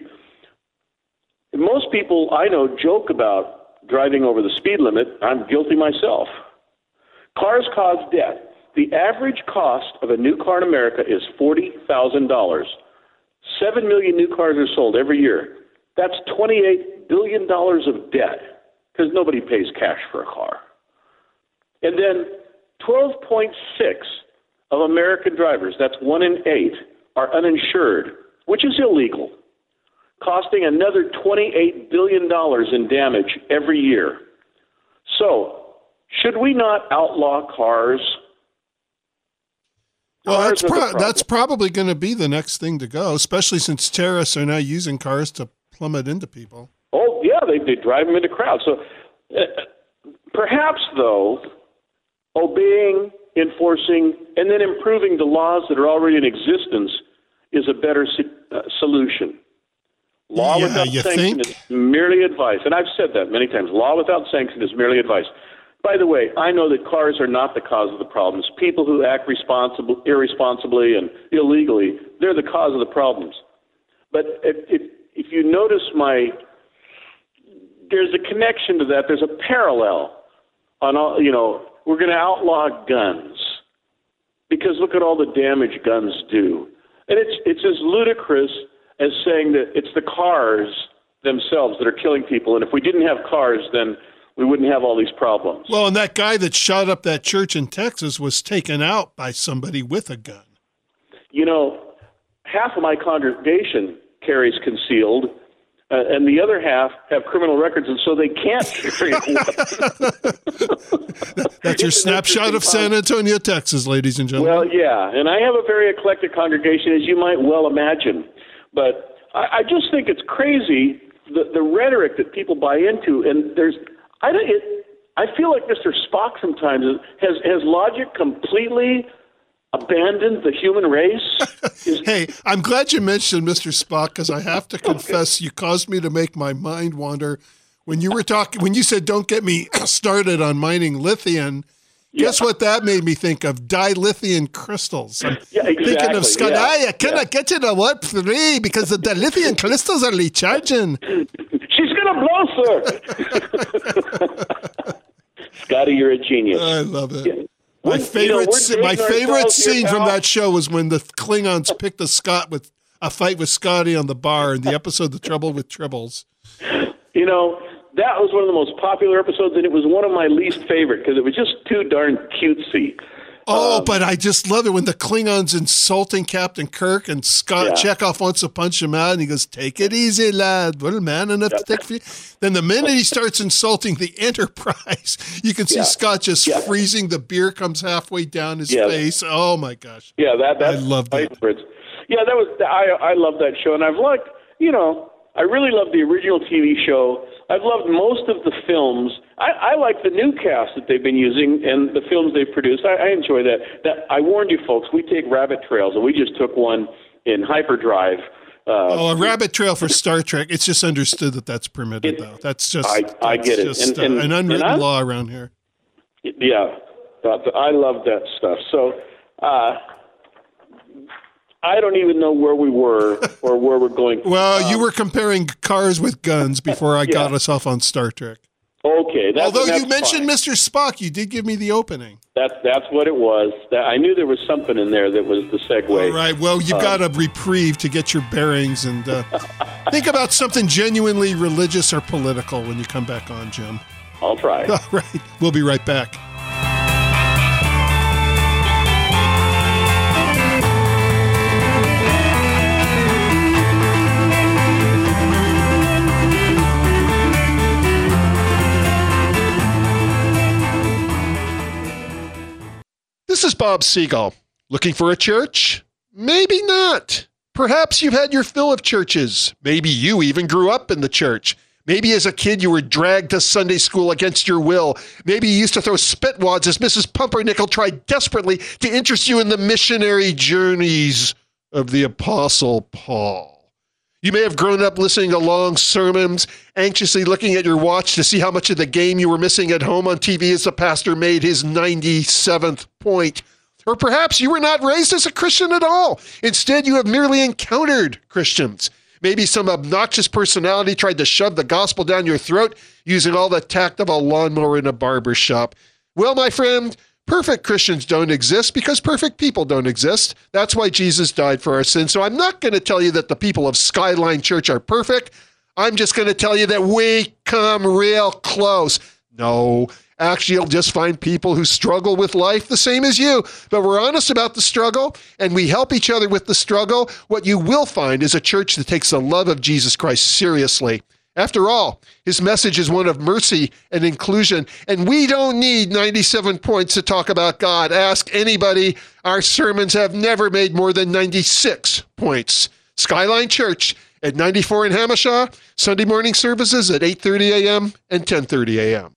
[SPEAKER 5] And most people I know joke about driving over the speed limit. I'm guilty myself. Cars cause death. The average cost of a new car in America is forty thousand dollars. Seven million new cars are sold every year. That's twenty-eight billion dollars of debt because nobody pays cash for a car. And then twelve point six of American drivers, that's one in eight, are uninsured, which is illegal, costing another twenty-eight billion dollars in damage every year. So, should we not outlaw cars?
[SPEAKER 4] Well,
[SPEAKER 5] Cars
[SPEAKER 4] that's,
[SPEAKER 5] are the
[SPEAKER 4] pro-
[SPEAKER 5] problem.
[SPEAKER 4] that's probably going to be the next thing to go, especially since terrorists are now using cars to plummet into people.
[SPEAKER 5] Oh, yeah, they, they drive them into crowds. So uh, perhaps, though, obeying, enforcing, and then improving the laws that are already in existence is a better uh, solution. Law
[SPEAKER 4] Yeah,
[SPEAKER 5] without
[SPEAKER 4] you
[SPEAKER 5] sanction
[SPEAKER 4] think?
[SPEAKER 5] is merely advice. And I've said that many times. Law without sanction is merely advice. By the way, I know that cars are not the cause of the problems. People who act responsible, irresponsibly and illegally, they're the cause of the problems. But if, if, if you notice my, there's a connection to that. There's a parallel on all, you know, we're going to outlaw guns because look at all the damage guns do. And it's it's as ludicrous as saying that it's the cars themselves that are killing people. And if we didn't have cars, then we wouldn't have all these problems.
[SPEAKER 4] Well, and that guy that shot up that church in Texas was taken out by somebody with a gun.
[SPEAKER 5] You know, half of my congregation carries concealed, uh, and the other half have criminal records, and so they can't carry a weapon.
[SPEAKER 4] That's your snapshot of San Antonio, Texas, ladies and gentlemen.
[SPEAKER 5] Well, yeah, and I have a very eclectic congregation, as you might well imagine. But I, I just think it's crazy, the, the rhetoric that people buy into, and there's I, don't, it, I feel like Mister Spock sometimes has, has logic completely abandoned the human race. Is,
[SPEAKER 4] Hey, I'm glad you mentioned Mister Spock because I have to confess you caused me to make my mind wander when you were talking. When you said "Don't get me started on mining lithium,"
[SPEAKER 5] Yeah.
[SPEAKER 4] guess what that made me think of? Dilithium crystals. I'm
[SPEAKER 5] Yeah, exactly,
[SPEAKER 4] thinking of Scott.
[SPEAKER 5] yeah,
[SPEAKER 4] I cannot
[SPEAKER 5] yeah.
[SPEAKER 4] get you to warp three because the dilithium crystals are recharging.
[SPEAKER 5] she's going to blow, sir. Scotty, you're a genius.
[SPEAKER 4] I love it.
[SPEAKER 5] Yeah.
[SPEAKER 4] My
[SPEAKER 5] We're- you know,
[SPEAKER 4] favorite,
[SPEAKER 5] we're
[SPEAKER 4] sce- my
[SPEAKER 5] dating
[SPEAKER 4] favorite
[SPEAKER 5] ourselves here,
[SPEAKER 4] scene from
[SPEAKER 5] pal.
[SPEAKER 4] that show was when the Klingons picked a Scott with a fight with Scotty on the bar in the episode "The Trouble with Tribbles."
[SPEAKER 5] You know, that was one of the most popular episodes, and it was one of my least favorite because it was just too darn cutesy.
[SPEAKER 4] Oh,
[SPEAKER 5] Um,
[SPEAKER 4] but I just love it when the Klingons insulting Captain Kirk and Scott
[SPEAKER 5] Yeah.
[SPEAKER 4] Chekhov wants to punch him out, and he goes, "Take it easy, lad. We're man enough to take for you." Then the minute he starts insulting the Enterprise, you can see
[SPEAKER 5] Yeah.
[SPEAKER 4] Scott just
[SPEAKER 5] Yeah.
[SPEAKER 4] freezing. The beer comes halfway down his
[SPEAKER 5] Yeah.
[SPEAKER 4] face. Oh my gosh!
[SPEAKER 5] Yeah, that that's
[SPEAKER 4] I love
[SPEAKER 5] my
[SPEAKER 4] that.
[SPEAKER 5] favorites. Yeah, that was I I love that show, and I've liked you know I really love the original T V show. I've loved most of the films. I, I like the new cast that they've been using and the films they've produced. I, I enjoy that. That I warned you folks, we take rabbit trails, and we just took one in hyperdrive. Uh,
[SPEAKER 4] Oh, a rabbit trail for Star Trek. It's just understood that that's permitted,
[SPEAKER 5] It-
[SPEAKER 4] though. That's just
[SPEAKER 5] I- I
[SPEAKER 4] that's
[SPEAKER 5] get it.
[SPEAKER 4] just,
[SPEAKER 5] And-
[SPEAKER 4] uh,
[SPEAKER 5] and-
[SPEAKER 4] an unwritten
[SPEAKER 5] and I-
[SPEAKER 4] law around here.
[SPEAKER 5] Yeah, that- I love that stuff. So uh, I don't even know where we were or where we're going.
[SPEAKER 4] Well,
[SPEAKER 5] Um,
[SPEAKER 4] you were comparing cars with guns before I got
[SPEAKER 5] Yeah.
[SPEAKER 4] us off on Star Trek.
[SPEAKER 5] okay. That's,
[SPEAKER 4] Although
[SPEAKER 5] that's
[SPEAKER 4] you mentioned
[SPEAKER 5] fine.
[SPEAKER 4] Mister Spock, you did give me the opening.
[SPEAKER 5] That, that's what it was. That, I knew there was something in there that was the segue.
[SPEAKER 4] All right. Well, you've got a reprieve to get your bearings and uh, think about something genuinely religious or political when you come back on, Jim.
[SPEAKER 5] I'll try.
[SPEAKER 4] All right. We'll be right back. This is Bob Siegel. Looking for a church? Maybe not. Perhaps you've had your fill of churches. Maybe you even grew up in the church. Maybe as a kid you were dragged to Sunday school against your will. Maybe you used to throw spitwads as Missus Pumpernickel tried desperately to interest you in the missionary journeys of the Apostle Paul. You may have grown up listening to long sermons, anxiously looking at your watch to see how much of the game you were missing at home on T V as the pastor made his ninety-seventh point. Or perhaps you were not raised as a Christian at all. Instead, you have merely encountered Christians. Maybe some obnoxious personality tried to shove the gospel down your throat using all the tact of a lawnmower in a barber shop. Well, my friend, perfect Christians don't exist because perfect people don't exist. That's why Jesus died for our sins. So I'm not going to tell you that the people of Skyline Church are perfect. I'm just going to tell you that we come real close. No, actually, you'll just find people who struggle with life the same as you. But we're honest about the struggle, and we help each other with the struggle. What you will find is a church that takes the love of Jesus Christ seriously. After all, his message is one of mercy and inclusion, and we don't need ninety-seven points to talk about God. Ask anybody. Our sermons have never made more than ninety-six points. Skyline Church at ninety-four in Hamishaw, Sunday morning services at eight thirty a.m. and ten thirty a.m.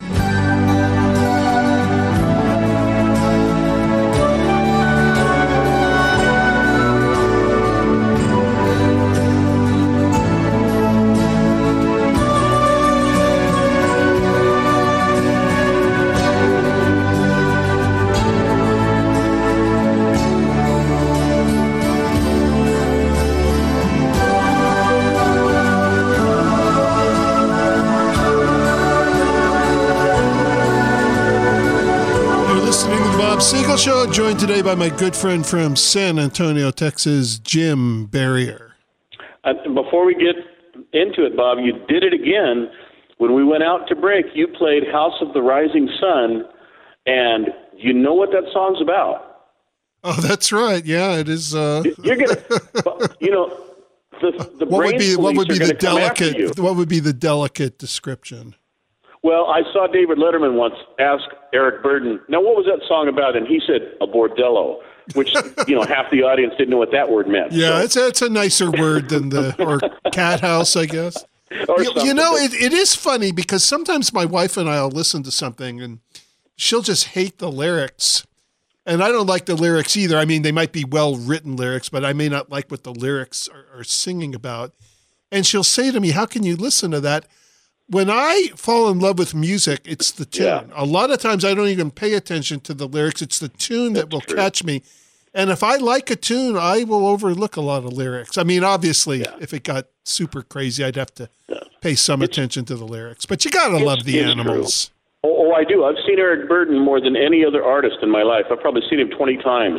[SPEAKER 4] Siegel Show, joined today by my good friend from San Antonio, Texas, Jim Barrier.
[SPEAKER 5] Uh, before we get into it, Bob, you did it again. When we went out to break, you played House of the Rising Sun, and you know what that song's about.
[SPEAKER 4] Oh, that's right. Yeah, it is. Uh...
[SPEAKER 5] You're gonna, you know, the the
[SPEAKER 4] what
[SPEAKER 5] brain
[SPEAKER 4] would be what would be the
[SPEAKER 5] delicate
[SPEAKER 4] what would be the delicate description?
[SPEAKER 5] Well, I saw David Letterman once ask Eric Burden, now what was that song about? And he said, a bordello, which, you know, half the audience didn't know what that word meant.
[SPEAKER 4] Yeah,
[SPEAKER 5] so.
[SPEAKER 4] it's, it's a nicer word than the, or cat house, I guess.
[SPEAKER 5] Or
[SPEAKER 4] you, you know, it, it is funny because sometimes my wife and I will listen to something and she'll just hate the lyrics. And I don't like the lyrics either. I mean, they might be well-written lyrics, but I may not like what the lyrics are, are singing about. And she'll say to me, how can you listen to that? When I fall in love with music, it's the tune.
[SPEAKER 5] Yeah.
[SPEAKER 4] A lot of times I don't even pay attention to the lyrics. It's the tune that
[SPEAKER 5] That's
[SPEAKER 4] will
[SPEAKER 5] true.
[SPEAKER 4] catch me. And if I like a tune, I will overlook a lot of lyrics. I mean, obviously, yeah. if it got super crazy, I'd have to yeah. pay some it's, attention to the lyrics. But you got to love the Animals.
[SPEAKER 5] Oh, oh, I do. I've seen Eric Burden more than any other artist in my life. I've probably seen him twenty times,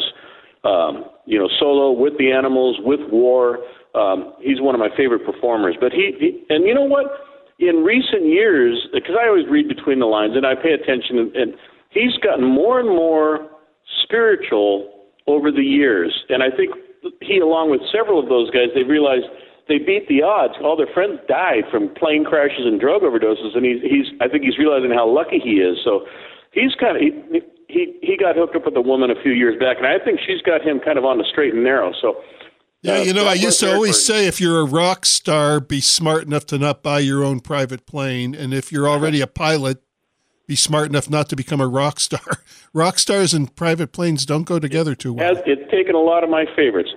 [SPEAKER 5] um, you know, solo, with the Animals, with War. Um, he's one of my favorite performers. But he, he and you know what? In recent years, because I always read between the lines and I pay attention, and, and he's gotten more and more spiritual over the years. And I think he, along with several of those guys, they realized they beat the odds. All their friends died from plane crashes and drug overdoses, and he's, he's I think he's realizing how lucky he is. So he's kind of he, he he got hooked up with a woman a few years back, and I think she's got him kind of on the straight and narrow. So.
[SPEAKER 4] Yeah, you know, I used to always say if you're a rock star, be smart enough to not buy your own private plane. And if you're already a pilot, be smart enough not to become a rock star. Rock stars and private planes don't go together too well.
[SPEAKER 5] It's taken a lot of my favorites.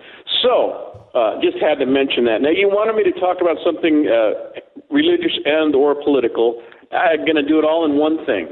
[SPEAKER 5] So, uh, just had to mention that. Now, you wanted me to talk about something uh, religious and or political. I'm going to do it all in one thing.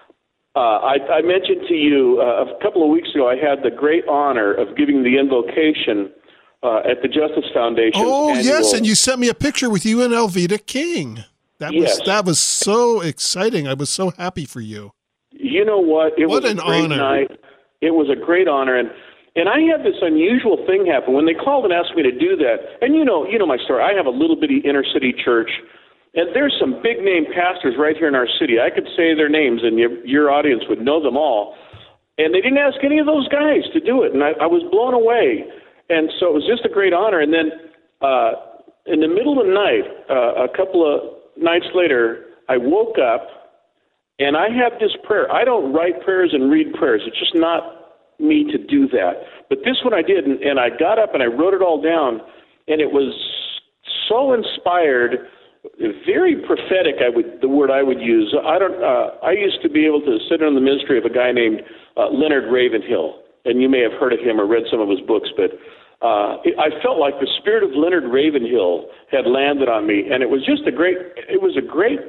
[SPEAKER 5] Uh, I, I mentioned to you uh, a couple of weeks ago, I had the great honor of giving the invocation Uh, at the Justice Foundation.
[SPEAKER 4] Oh,
[SPEAKER 5] annual.
[SPEAKER 4] yes, and you sent me a picture with you and Elvita King. That
[SPEAKER 5] yes.
[SPEAKER 4] was that was so exciting. I was so happy for you.
[SPEAKER 5] You know what? It
[SPEAKER 4] what
[SPEAKER 5] was
[SPEAKER 4] an
[SPEAKER 5] a great
[SPEAKER 4] honor.
[SPEAKER 5] night. It was a great honor, and and I had this unusual thing happen when they called and asked me to do that. And you know, you know my story. I have a little bitty inner city church, and there's some big name pastors right here in our city. I could say their names, and your, your audience would know them all. And they didn't ask any of those guys to do it, and I, I was blown away. And so it was just a great honor. And then uh, in the middle of the night, uh, a couple of nights later, I woke up and I have this prayer. I don't write prayers and read prayers. It's just not me to do that. But this one I did, and, and I got up and I wrote it all down, and it was so inspired, very prophetic. I would the word I would use. I don't. Uh, I used to be able to sit on the ministry of a guy named uh, Leonard Ravenhill, and you may have heard of him or read some of his books, but. Uh, I felt like the spirit of Leonard Ravenhill had landed on me, and it was just a great, it was a great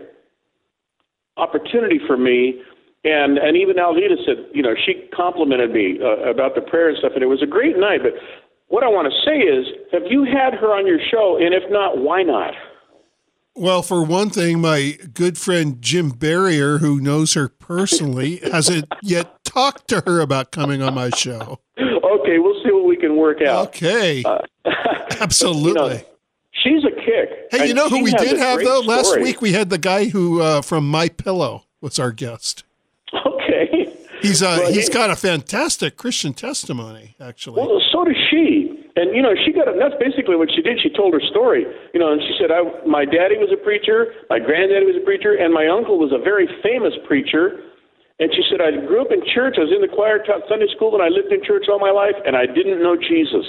[SPEAKER 5] opportunity for me. And, and even Alvita said, you know, she complimented me uh, about the prayer and stuff, and it was a great night. But what I want to say is, have you had her on your show? And if not, why not?
[SPEAKER 4] Well, for one thing, my good friend Jim Barrier, who knows her personally, hasn't yet talked to her about coming on my show.
[SPEAKER 5] Okay, we'll see what we can work out.
[SPEAKER 4] Okay,
[SPEAKER 5] uh,
[SPEAKER 4] absolutely.
[SPEAKER 5] You know, she's a kick.
[SPEAKER 4] Hey, you know who we did have, though?
[SPEAKER 5] Story.
[SPEAKER 4] Last week we had the guy who uh, from My Pillow was our guest.
[SPEAKER 5] Okay.
[SPEAKER 4] He's uh,
[SPEAKER 5] well,
[SPEAKER 4] he's
[SPEAKER 5] he,
[SPEAKER 4] got a fantastic Christian testimony, actually.
[SPEAKER 5] Well, so does she. And, you know, she got, that's basically what she did. She told her story, you know, and she said, I, my daddy was a preacher, my granddaddy was a preacher, and my uncle was a very famous preacher. And she said, I grew up in church, I was in the choir, taught Sunday school, and I lived in church all my life, and I didn't know Jesus.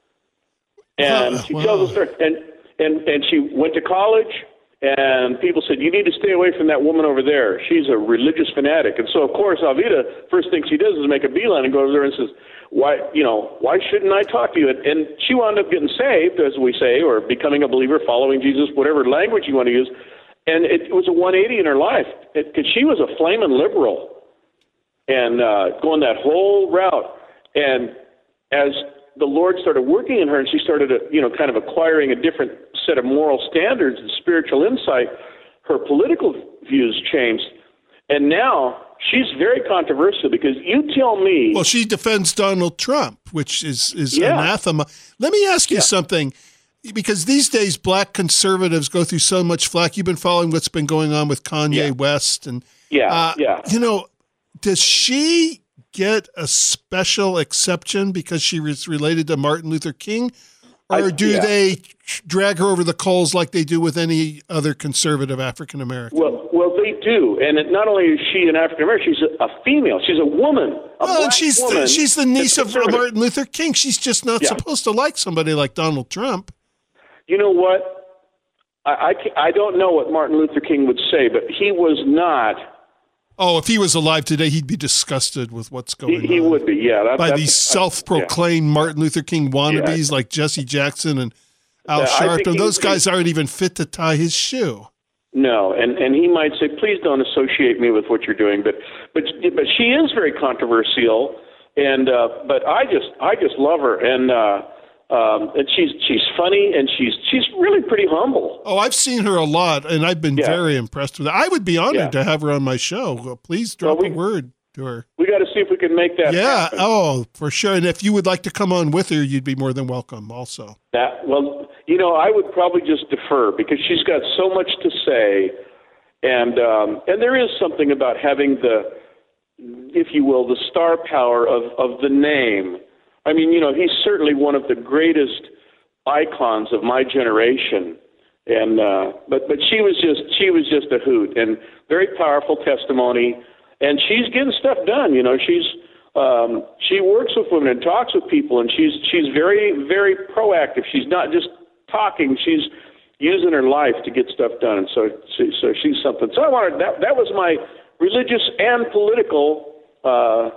[SPEAKER 5] And
[SPEAKER 4] oh,
[SPEAKER 5] she
[SPEAKER 4] wow.
[SPEAKER 5] tells the story. And, and, and she went to college, and people said, you need to stay away from that woman over there. She's a religious fanatic. And so, of course, Alveda, first thing she does is make a beeline and go over there and says, why, you know, why shouldn't I talk to you? And, and she wound up getting saved, as we say, or becoming a believer, following Jesus, whatever language you want to use. And it was a one eighty in her life, because she was a flaming liberal and uh, going that whole route. And as the Lord started working in her, and she started, uh, you know, kind of acquiring a different set of moral standards and spiritual insight, her political views changed. And now she's very controversial, because you tell me...
[SPEAKER 4] Well, she defends Donald Trump, which is, is
[SPEAKER 5] yeah.
[SPEAKER 4] anathema. Let me ask you
[SPEAKER 5] yeah.
[SPEAKER 4] something, because these days black conservatives go through so much flack. You've been following what's been going on with Kanye
[SPEAKER 5] yeah.
[SPEAKER 4] West. and
[SPEAKER 5] Yeah,
[SPEAKER 4] uh,
[SPEAKER 5] yeah.
[SPEAKER 4] You know, does she get a special exception because she was related to Martin Luther King? Or
[SPEAKER 5] I,
[SPEAKER 4] do
[SPEAKER 5] yeah.
[SPEAKER 4] they drag her over the coals like they do with any other conservative African American?
[SPEAKER 5] Well, well, they do, and it, not only is she an African American, she's a, a female. She's a woman. A
[SPEAKER 4] well,
[SPEAKER 5] black
[SPEAKER 4] she's
[SPEAKER 5] woman
[SPEAKER 4] the, she's the niece of
[SPEAKER 5] conservative.
[SPEAKER 4] Martin Luther King. She's just not
[SPEAKER 5] Yeah.
[SPEAKER 4] supposed to like somebody like Donald Trump.
[SPEAKER 5] You know what? I, I, I don't know what Martin Luther King would say, but he was not.
[SPEAKER 4] Oh, if he was alive today, he'd be disgusted with what's going
[SPEAKER 5] He, he
[SPEAKER 4] on.
[SPEAKER 5] would be, yeah. That,
[SPEAKER 4] By
[SPEAKER 5] that's-
[SPEAKER 4] these self-proclaimed
[SPEAKER 5] yeah.
[SPEAKER 4] Martin Luther King wannabes
[SPEAKER 5] Yeah.
[SPEAKER 4] like Jesse Jackson and Al
[SPEAKER 5] Yeah, I think
[SPEAKER 4] Sharpton.
[SPEAKER 5] he-
[SPEAKER 4] Those guys aren't even fit to tie his shoe.
[SPEAKER 5] No, and, and he might say, please don't associate me with what you're doing. But but but she is very controversial, and uh, but I just I just love her, and uh, um, and she's she's funny, and she's she's really pretty humble.
[SPEAKER 4] Oh, I've seen her a lot, and I've been
[SPEAKER 5] Yeah.
[SPEAKER 4] very impressed with her. I would be honored
[SPEAKER 5] Yeah.
[SPEAKER 4] to have her on my show. Well, please drop
[SPEAKER 5] Well, we-
[SPEAKER 4] a word to her.
[SPEAKER 5] We got to see if we can make that
[SPEAKER 4] Yeah,
[SPEAKER 5] happen.
[SPEAKER 4] oh, for sure. And if you would like to come on with her, you'd be more than welcome also.
[SPEAKER 5] That well, you know, I would probably just defer, because she's got so much to say, and um, and there is something about having the, if you will, the star power of, of the name. I mean, you know, he's certainly one of the greatest icons of my generation, and uh, but but she was just she was just a hoot, and very powerful testimony, and she's getting stuff done. You know, she's. Um, she works with women and talks with people, and she's she's very, very proactive. She's not just talking; she's using her life to get stuff done. And so, she, so she's something. So I wanted that. That was my religious and political uh,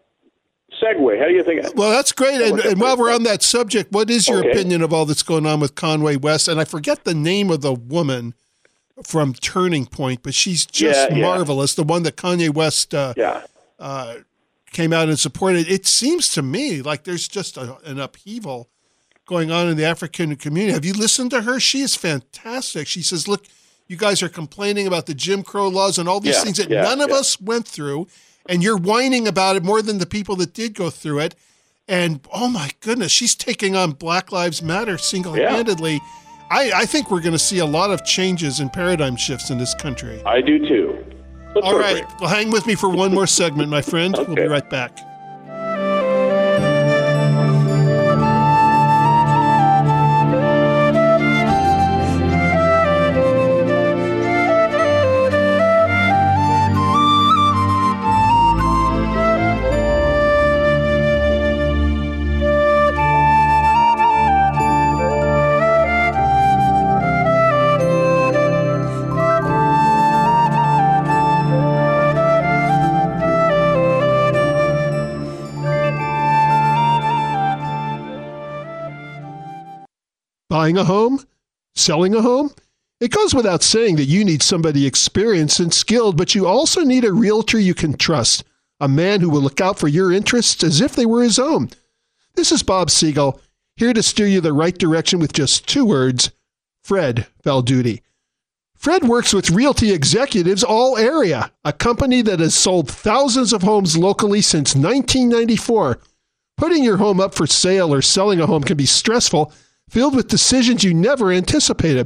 [SPEAKER 5] segue. How do you think?
[SPEAKER 4] Well, that's great. And, and while we're on that subject, what is your
[SPEAKER 5] Okay.
[SPEAKER 4] opinion of all that's going on with Kanye West? And I forget the name of the woman from Turning Point, but she's just
[SPEAKER 5] Yeah, yeah.
[SPEAKER 4] marvelous. The one that Kanye West uh,
[SPEAKER 5] Yeah.
[SPEAKER 4] uh, came out and supported. It seems to me like there's just a, an upheaval going on in the African community. Have you listened to her? She is fantastic. She says, look, you guys are complaining about the Jim Crow laws and all these
[SPEAKER 5] Yeah,
[SPEAKER 4] things that
[SPEAKER 5] yeah,
[SPEAKER 4] none of
[SPEAKER 5] yeah.
[SPEAKER 4] us went through, and you're whining about it more than the people that did go through it. And oh my goodness, she's taking on Black Lives Matter single-handedly. I, I think we're going to see a lot of changes and paradigm shifts in this country.
[SPEAKER 5] I do too. Let's
[SPEAKER 4] All
[SPEAKER 5] go,
[SPEAKER 4] right.
[SPEAKER 5] Rick.
[SPEAKER 4] Well, hang with me for one more segment, my friend. We'll be
[SPEAKER 5] Okay.
[SPEAKER 4] right back. Buying a home? Selling a home? It goes without saying that you need somebody experienced and skilled, but you also need a realtor you can trust, a man who will look out for your interests as if they were his own. This is Bob Siegel, here to steer you the right direction with just two words, Fred Valduti. Fred works with Realty Executives All Area, a company that has sold thousands of homes locally since nineteen ninety-four. Putting your home up for sale or selling a home can be stressful, filled with decisions you never anticipated.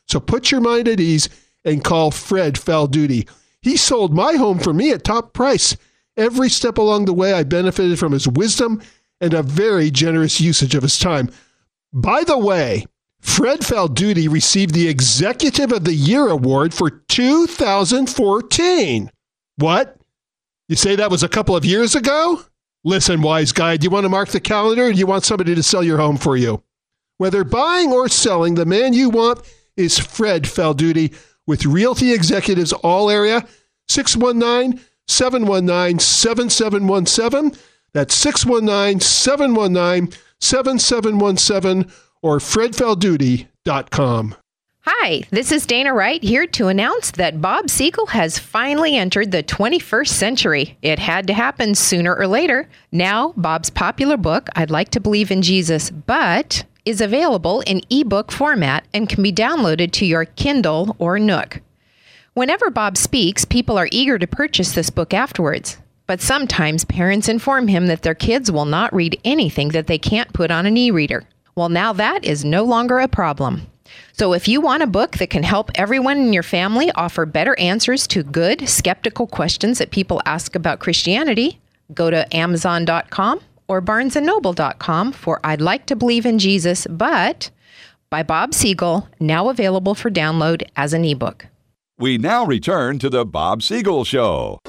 [SPEAKER 4] So put your mind at ease and call Fred Falduti. He sold my home for me at top price. Every step along the way, I benefited from his wisdom and a very generous usage of his time. By the way, Fred Falduti received the Executive of the Year Award for two thousand fourteen. What? You say that was a couple of years ago? Listen, wise guy, do you want to mark the calendar or do you want somebody to sell your home for you? Whether buying or selling, the man you want is Fred Falduti with Realty Executives All Area, six one nine, seven one nine, seven seven one seven. That's six one nine, seven one nine, seven seven one seven or fred falduti dot com.
[SPEAKER 7] Hi, this is Dana Wright here to announce that Bob Siegel has finally entered the twenty-first century. It had to happen sooner or later. Now, Bob's popular book, I'd Like to Believe in Jesus, But, is available in ebook format and can be downloaded to your Kindle or Nook. Whenever Bob speaks, people are eager to purchase this book afterwards. But sometimes parents inform him that their kids will not read anything that they can't put on an e-reader. Well, now that is no longer a problem. So if you want a book that can help everyone in your family offer better answers to good, skeptical questions that people ask about Christianity, go to amazon dot com or barnes and noble dot com for I'd Like to Believe in Jesus, But, by Bob Siegel, now available for download as an ebook.
[SPEAKER 2] We now return to the Bob Siegel Show.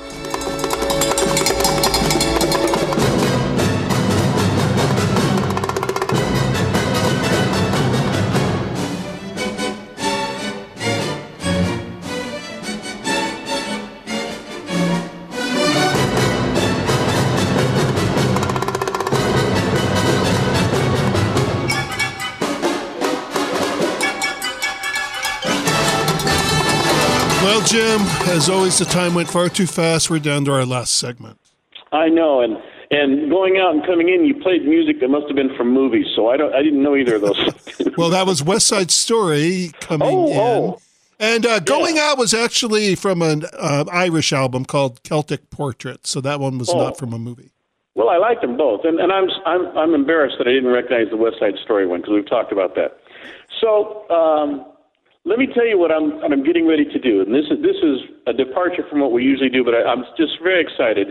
[SPEAKER 4] Well, Jim, as always, the time went far too fast. We're down to our last segment.
[SPEAKER 5] I know, and and going out and coming in, you played music that must have been from movies, so I don't, I didn't know either of those.
[SPEAKER 4] Well, that was West Side Story coming
[SPEAKER 5] oh,
[SPEAKER 4] in.
[SPEAKER 5] Oh.
[SPEAKER 4] And uh, Going
[SPEAKER 5] Yeah.
[SPEAKER 4] Out was actually from an uh, Irish album called Celtic Portrait, so that one was
[SPEAKER 5] Oh.
[SPEAKER 4] not from a movie.
[SPEAKER 5] Well, I like them both, and, and I'm I'm I'm embarrassed that I didn't recognize the West Side Story one because we've talked about that. So um, let me tell you what I'm what I'm getting ready to do, and this is this is a departure from what we usually do, but I, I'm just very excited.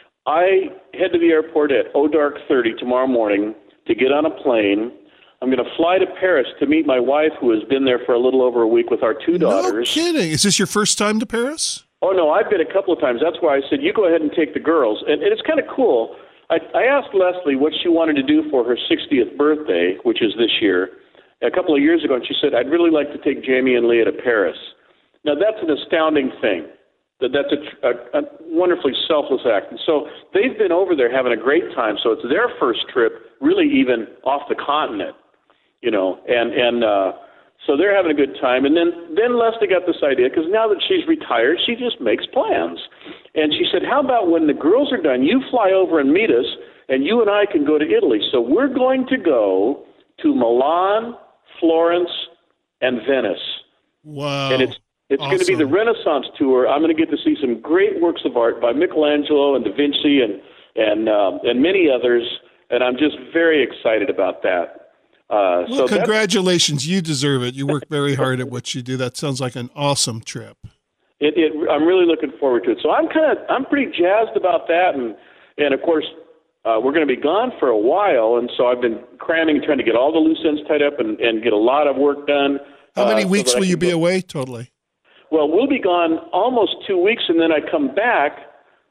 [SPEAKER 5] I head to the airport at oh dark thirty tomorrow morning to get on a plane. I'm going to fly to Paris to meet my wife, who has been there for a little over a week with our two daughters.
[SPEAKER 4] No kidding. Is this your first time to Paris?
[SPEAKER 5] Oh, no, I've been a couple of times. That's why I said, you go ahead and take the girls. And, and it's kind of cool. I, I asked Leslie what she wanted to do for her sixtieth birthday, which is this year, a couple of years ago, and she said, I'd really like to take Jamie and Leah to Paris. Now, that's an astounding thing. That That's a, a, a wonderfully selfless act. And so they've been over there having a great time. So it's their first trip, really even off the continent, you know, and, and uh, so they're having a good time. And then, then Leslie got this idea, because now that she's retired, she just makes plans. And she said, how about when the girls are done, you fly over and meet us, and you and I can go to Italy. So we're going to go to Milan, Florence, and Venice.
[SPEAKER 4] Wow.
[SPEAKER 5] And it's It's
[SPEAKER 4] Awesome.
[SPEAKER 5] going to be the Renaissance tour. I'm going to get to see some great works of art by Michelangelo and Da Vinci and and uh, and many others, and I'm just very excited about that. Uh,
[SPEAKER 4] Well,
[SPEAKER 5] so that's,
[SPEAKER 4] congratulations. You deserve it. You work very hard at what you do. That sounds like an awesome trip.
[SPEAKER 5] it, it, I'm really looking forward to it. So I'm kind of I'm pretty jazzed about that, and and of course uh, we're going to be gone for a while, and so I've been cramming, trying to get all the loose ends tied up and, and get a lot of work done.
[SPEAKER 4] How many
[SPEAKER 5] uh, so
[SPEAKER 4] weeks
[SPEAKER 5] that I
[SPEAKER 4] will you
[SPEAKER 5] can
[SPEAKER 4] be
[SPEAKER 5] go-
[SPEAKER 4] away totally?
[SPEAKER 5] Well, we'll be gone almost two weeks, and then I come back,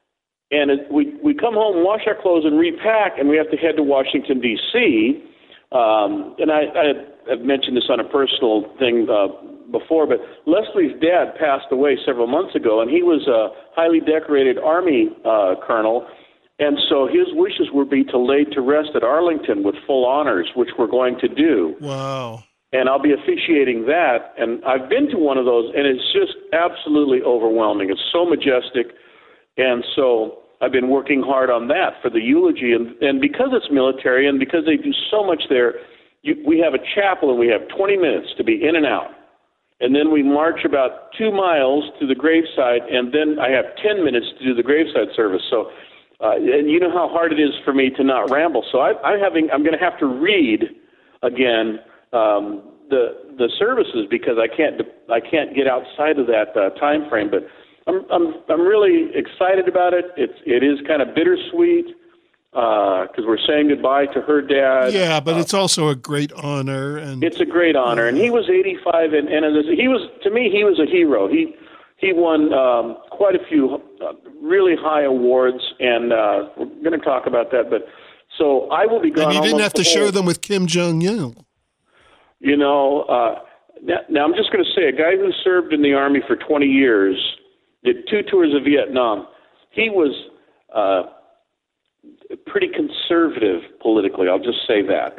[SPEAKER 5] and it, we we come home, wash our clothes, and repack, and we have to head to Washington, D C Um, and I, I have mentioned this on a personal thing uh, before, but Leslie's dad passed away several months ago, and he was a highly decorated Army uh, colonel, and so his wishes would be to lay to rest at Arlington with full honors, which we're going to do.
[SPEAKER 4] Wow.
[SPEAKER 5] And I'll be officiating that. And I've been to one of those, and it's just absolutely overwhelming. It's so majestic. And so I've been working hard on that for the eulogy. And, and because it's military and because they do so much there, you, we have a chapel, and we have twenty minutes to be in and out. And then we march about two miles to the graveside, and then I have ten minutes to do the graveside service. So, uh, and you know how hard it is for me to not ramble. So I, I'm having, I'm going to have to read again Um, the the services because I can't I can't get outside of that uh, time frame. But I'm I'm I'm really excited about it. It's it is kind of bittersweet because uh, we're saying goodbye to her dad.
[SPEAKER 4] Yeah, but
[SPEAKER 5] uh,
[SPEAKER 4] it's also a great honor, and
[SPEAKER 5] it's a great honor. And he was eighty-five, and and he was to me he was a hero. He he won um, quite a few uh, really high awards, and uh, we're going to talk about that. But so I will be gone.
[SPEAKER 4] And you didn't have to
[SPEAKER 5] the
[SPEAKER 4] share them with Kim Jong-il.
[SPEAKER 5] You know, uh, now, now I'm just going to say, a guy who served in the Army for twenty years, did two tours of Vietnam. He was uh, pretty conservative politically, I'll just say that.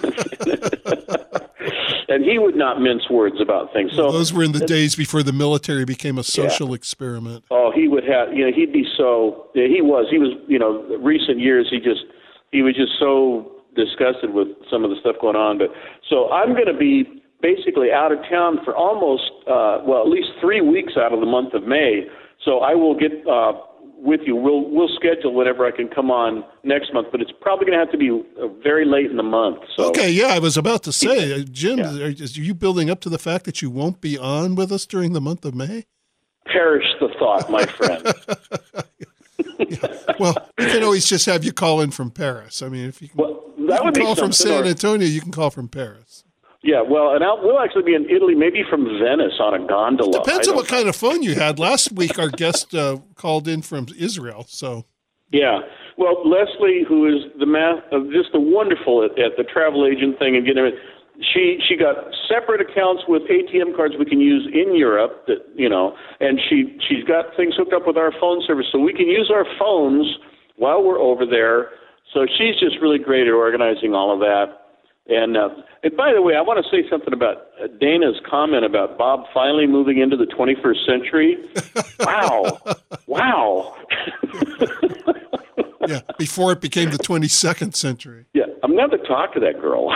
[SPEAKER 5] And he would not mince words about things. So
[SPEAKER 4] well, those were in the days before the military became a social yeah. experiment.
[SPEAKER 5] Oh, he would have, you know, he'd be so, yeah, he was, he was, you know, recent years, he just, he was just so disgusted with some of the stuff going on. But so I'm going to be basically out of town for almost, uh, well, at least three weeks out of the month of May. So I will get uh, with you. We'll we'll schedule whenever I can come on next month, but it's probably going to have to be uh, very late in the month. So.
[SPEAKER 4] Okay, yeah, I was about to say, uh, Jim,
[SPEAKER 5] yeah.
[SPEAKER 4] are, are you building up to the fact that you won't be on with us during the month of May?
[SPEAKER 5] Perish the thought, my friend.
[SPEAKER 4] Yeah. Well, we can always just have you call in from Paris. I mean, if you can,
[SPEAKER 5] well, that
[SPEAKER 4] you
[SPEAKER 5] would
[SPEAKER 4] can
[SPEAKER 5] be
[SPEAKER 4] call from San
[SPEAKER 5] or,
[SPEAKER 4] Antonio, you can call from Paris.
[SPEAKER 5] Yeah, well, and I'll, we'll actually be in Italy, maybe from Venice on a gondola.
[SPEAKER 4] Depends
[SPEAKER 5] I
[SPEAKER 4] on what
[SPEAKER 5] know.
[SPEAKER 4] kind of phone you had. Last week, our guest uh, called in from Israel. So,
[SPEAKER 5] yeah. Well, Leslie, who is the math, uh, just a wonderful at, at the travel agent thing and getting everything. She she got separate accounts with A T M cards we can use in Europe, that you know, and she she's got things hooked up with our phone service, so we can use our phones while we're over there. So she's just really great at organizing all of that. And uh, and by the way, I want to say something about Dana's comment about Bob finally moving into the twenty-first century. Wow, wow.
[SPEAKER 4] Yeah, before it became the twenty-second century.
[SPEAKER 5] Yeah, I'm going to talk to that girl.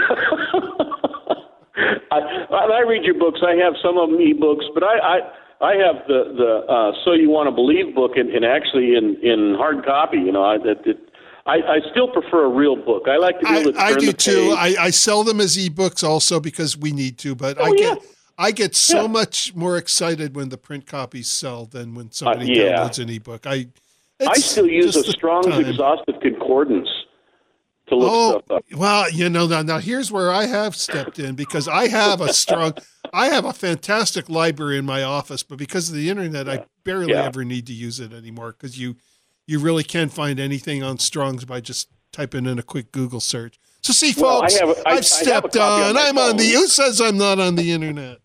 [SPEAKER 5] I, I read your books. I have some of them e-books, but I, I, I have the, the uh, So You Want to Believe book and, and actually in, in hard copy. You know, I, it, it, I, I still prefer a real book. I like to be able to
[SPEAKER 4] I,
[SPEAKER 5] turn
[SPEAKER 4] I do
[SPEAKER 5] the
[SPEAKER 4] too.
[SPEAKER 5] page.
[SPEAKER 4] I, I sell them as e-books also because we need to, but
[SPEAKER 5] Oh,
[SPEAKER 4] I get
[SPEAKER 5] yeah.
[SPEAKER 4] I get so
[SPEAKER 5] Yeah.
[SPEAKER 4] much more excited when the print copies sell than when somebody
[SPEAKER 5] Uh, yeah.
[SPEAKER 4] downloads an e-book. I
[SPEAKER 5] I
[SPEAKER 4] it's
[SPEAKER 5] still use a
[SPEAKER 4] just the
[SPEAKER 5] Strong's
[SPEAKER 4] time.
[SPEAKER 5] exhaustive concordance to look
[SPEAKER 4] Oh,
[SPEAKER 5] stuff up.
[SPEAKER 4] well, you know, now, now here's where I have stepped in because I have a strong, I have a fantastic library in my office, but because of the internet, I barely
[SPEAKER 5] Yeah.
[SPEAKER 4] ever need to use it anymore because you, you really can't find anything on Strong's by just typing in a quick Google search. So see,
[SPEAKER 5] Well, I
[SPEAKER 4] folks,
[SPEAKER 5] have a- I- I have
[SPEAKER 4] I've
[SPEAKER 5] a
[SPEAKER 4] stepped
[SPEAKER 5] copy on
[SPEAKER 4] on.
[SPEAKER 5] my
[SPEAKER 4] I'm on the.
[SPEAKER 5] phone.
[SPEAKER 4] Who says I'm not on the internet?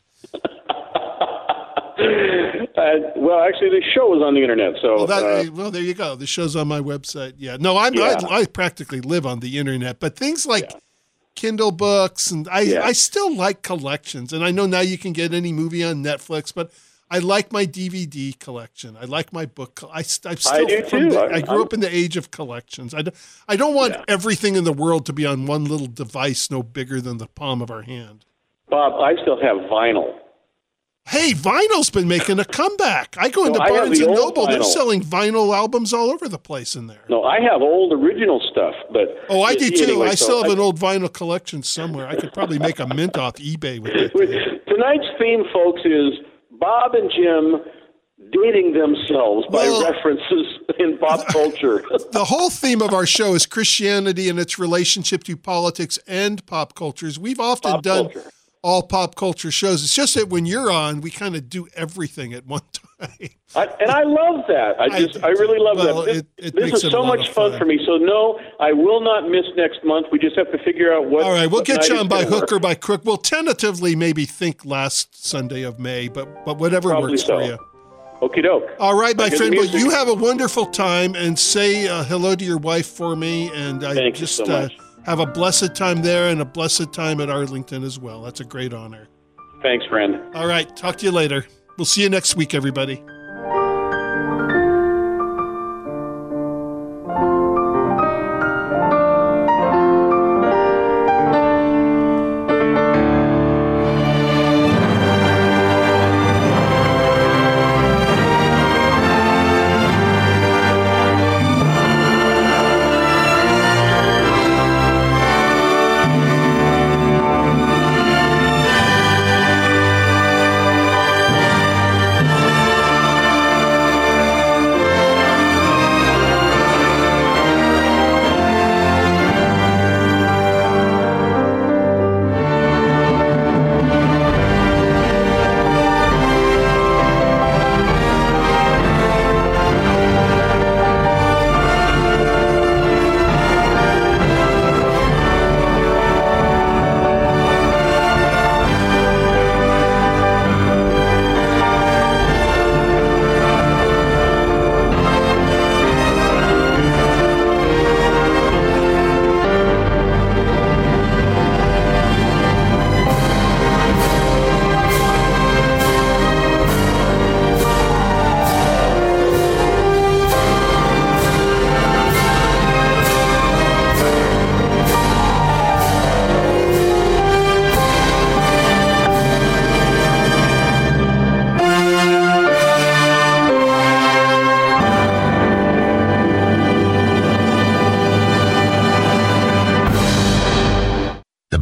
[SPEAKER 5] Uh, well, actually, the show is on the internet, so
[SPEAKER 4] Well, that,
[SPEAKER 5] uh,
[SPEAKER 4] well, there you go. The show's on my website. Yeah, no, I'm
[SPEAKER 5] Yeah.
[SPEAKER 4] I, I practically live on the internet, but things like
[SPEAKER 5] Yeah.
[SPEAKER 4] Kindle books and I,
[SPEAKER 5] Yeah.
[SPEAKER 4] I still like collections. And I know now you can get any movie on Netflix, but I like my D V D collection. I like my book. co- I, st- I've still,
[SPEAKER 5] do
[SPEAKER 4] from
[SPEAKER 5] too.
[SPEAKER 4] the-
[SPEAKER 5] I-
[SPEAKER 4] I grew
[SPEAKER 5] I'm-
[SPEAKER 4] up in the age of collections. I don't, I don't want
[SPEAKER 5] Yeah.
[SPEAKER 4] everything in the world to be on one little device no bigger than the palm of our hand.
[SPEAKER 5] Bob, I still have vinyl.
[SPEAKER 4] Hey, vinyl's been making a comeback. I go into
[SPEAKER 5] I have
[SPEAKER 4] Barnes
[SPEAKER 5] the
[SPEAKER 4] and
[SPEAKER 5] old
[SPEAKER 4] Noble. They're
[SPEAKER 5] vinyl.
[SPEAKER 4] selling vinyl albums all over the place in there.
[SPEAKER 5] No, I have old original stuff, but
[SPEAKER 4] Oh, I do too.
[SPEAKER 5] anyway,
[SPEAKER 4] I
[SPEAKER 5] so
[SPEAKER 4] still have
[SPEAKER 5] I-
[SPEAKER 4] an old vinyl collection somewhere. I could probably make a mint off eBay with it.
[SPEAKER 5] Tonight's theme, folks, is Bob and Jim dating themselves by
[SPEAKER 4] Well-
[SPEAKER 5] references in pop culture.
[SPEAKER 4] The whole theme of our show is Christianity and its relationship to politics and pop cultures. We've often
[SPEAKER 5] Pop
[SPEAKER 4] done
[SPEAKER 5] culture.
[SPEAKER 4] all pop culture shows. It's just that when you're on, we kind of do everything at one time.
[SPEAKER 5] I, and I love that. I just, I, really love
[SPEAKER 4] well,
[SPEAKER 5] that.
[SPEAKER 4] it- it
[SPEAKER 5] this
[SPEAKER 4] makes
[SPEAKER 5] is
[SPEAKER 4] it a
[SPEAKER 5] so
[SPEAKER 4] lot
[SPEAKER 5] much
[SPEAKER 4] of
[SPEAKER 5] fun
[SPEAKER 4] fun.
[SPEAKER 5] for me. So no, I will not miss next month. We just have to figure out what.
[SPEAKER 4] All right, we'll
[SPEAKER 5] what
[SPEAKER 4] get
[SPEAKER 5] night
[SPEAKER 4] you
[SPEAKER 5] it's
[SPEAKER 4] on by
[SPEAKER 5] gonna
[SPEAKER 4] hook
[SPEAKER 5] work.
[SPEAKER 4] or by crook. We'll tentatively maybe think last Sunday of May, but but whatever
[SPEAKER 5] Probably
[SPEAKER 4] works
[SPEAKER 5] so.
[SPEAKER 4] for you.
[SPEAKER 5] Okie doke.
[SPEAKER 4] All right, my
[SPEAKER 5] Good
[SPEAKER 4] friend. Well,
[SPEAKER 5] music.
[SPEAKER 4] you have a wonderful time and say uh, hello to your wife for me. And I
[SPEAKER 5] Thank you
[SPEAKER 4] just
[SPEAKER 5] so
[SPEAKER 4] uh,
[SPEAKER 5] much.
[SPEAKER 4] have a blessed time there and a blessed time at Arlington as well. That's a great honor.
[SPEAKER 5] Thanks, friend.
[SPEAKER 4] All right. Talk to you later. We'll see you next week, everybody.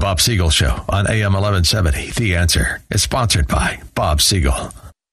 [SPEAKER 1] Bob Siegel Show on A M eleven seventy. The Answer is sponsored by Bob Siegel.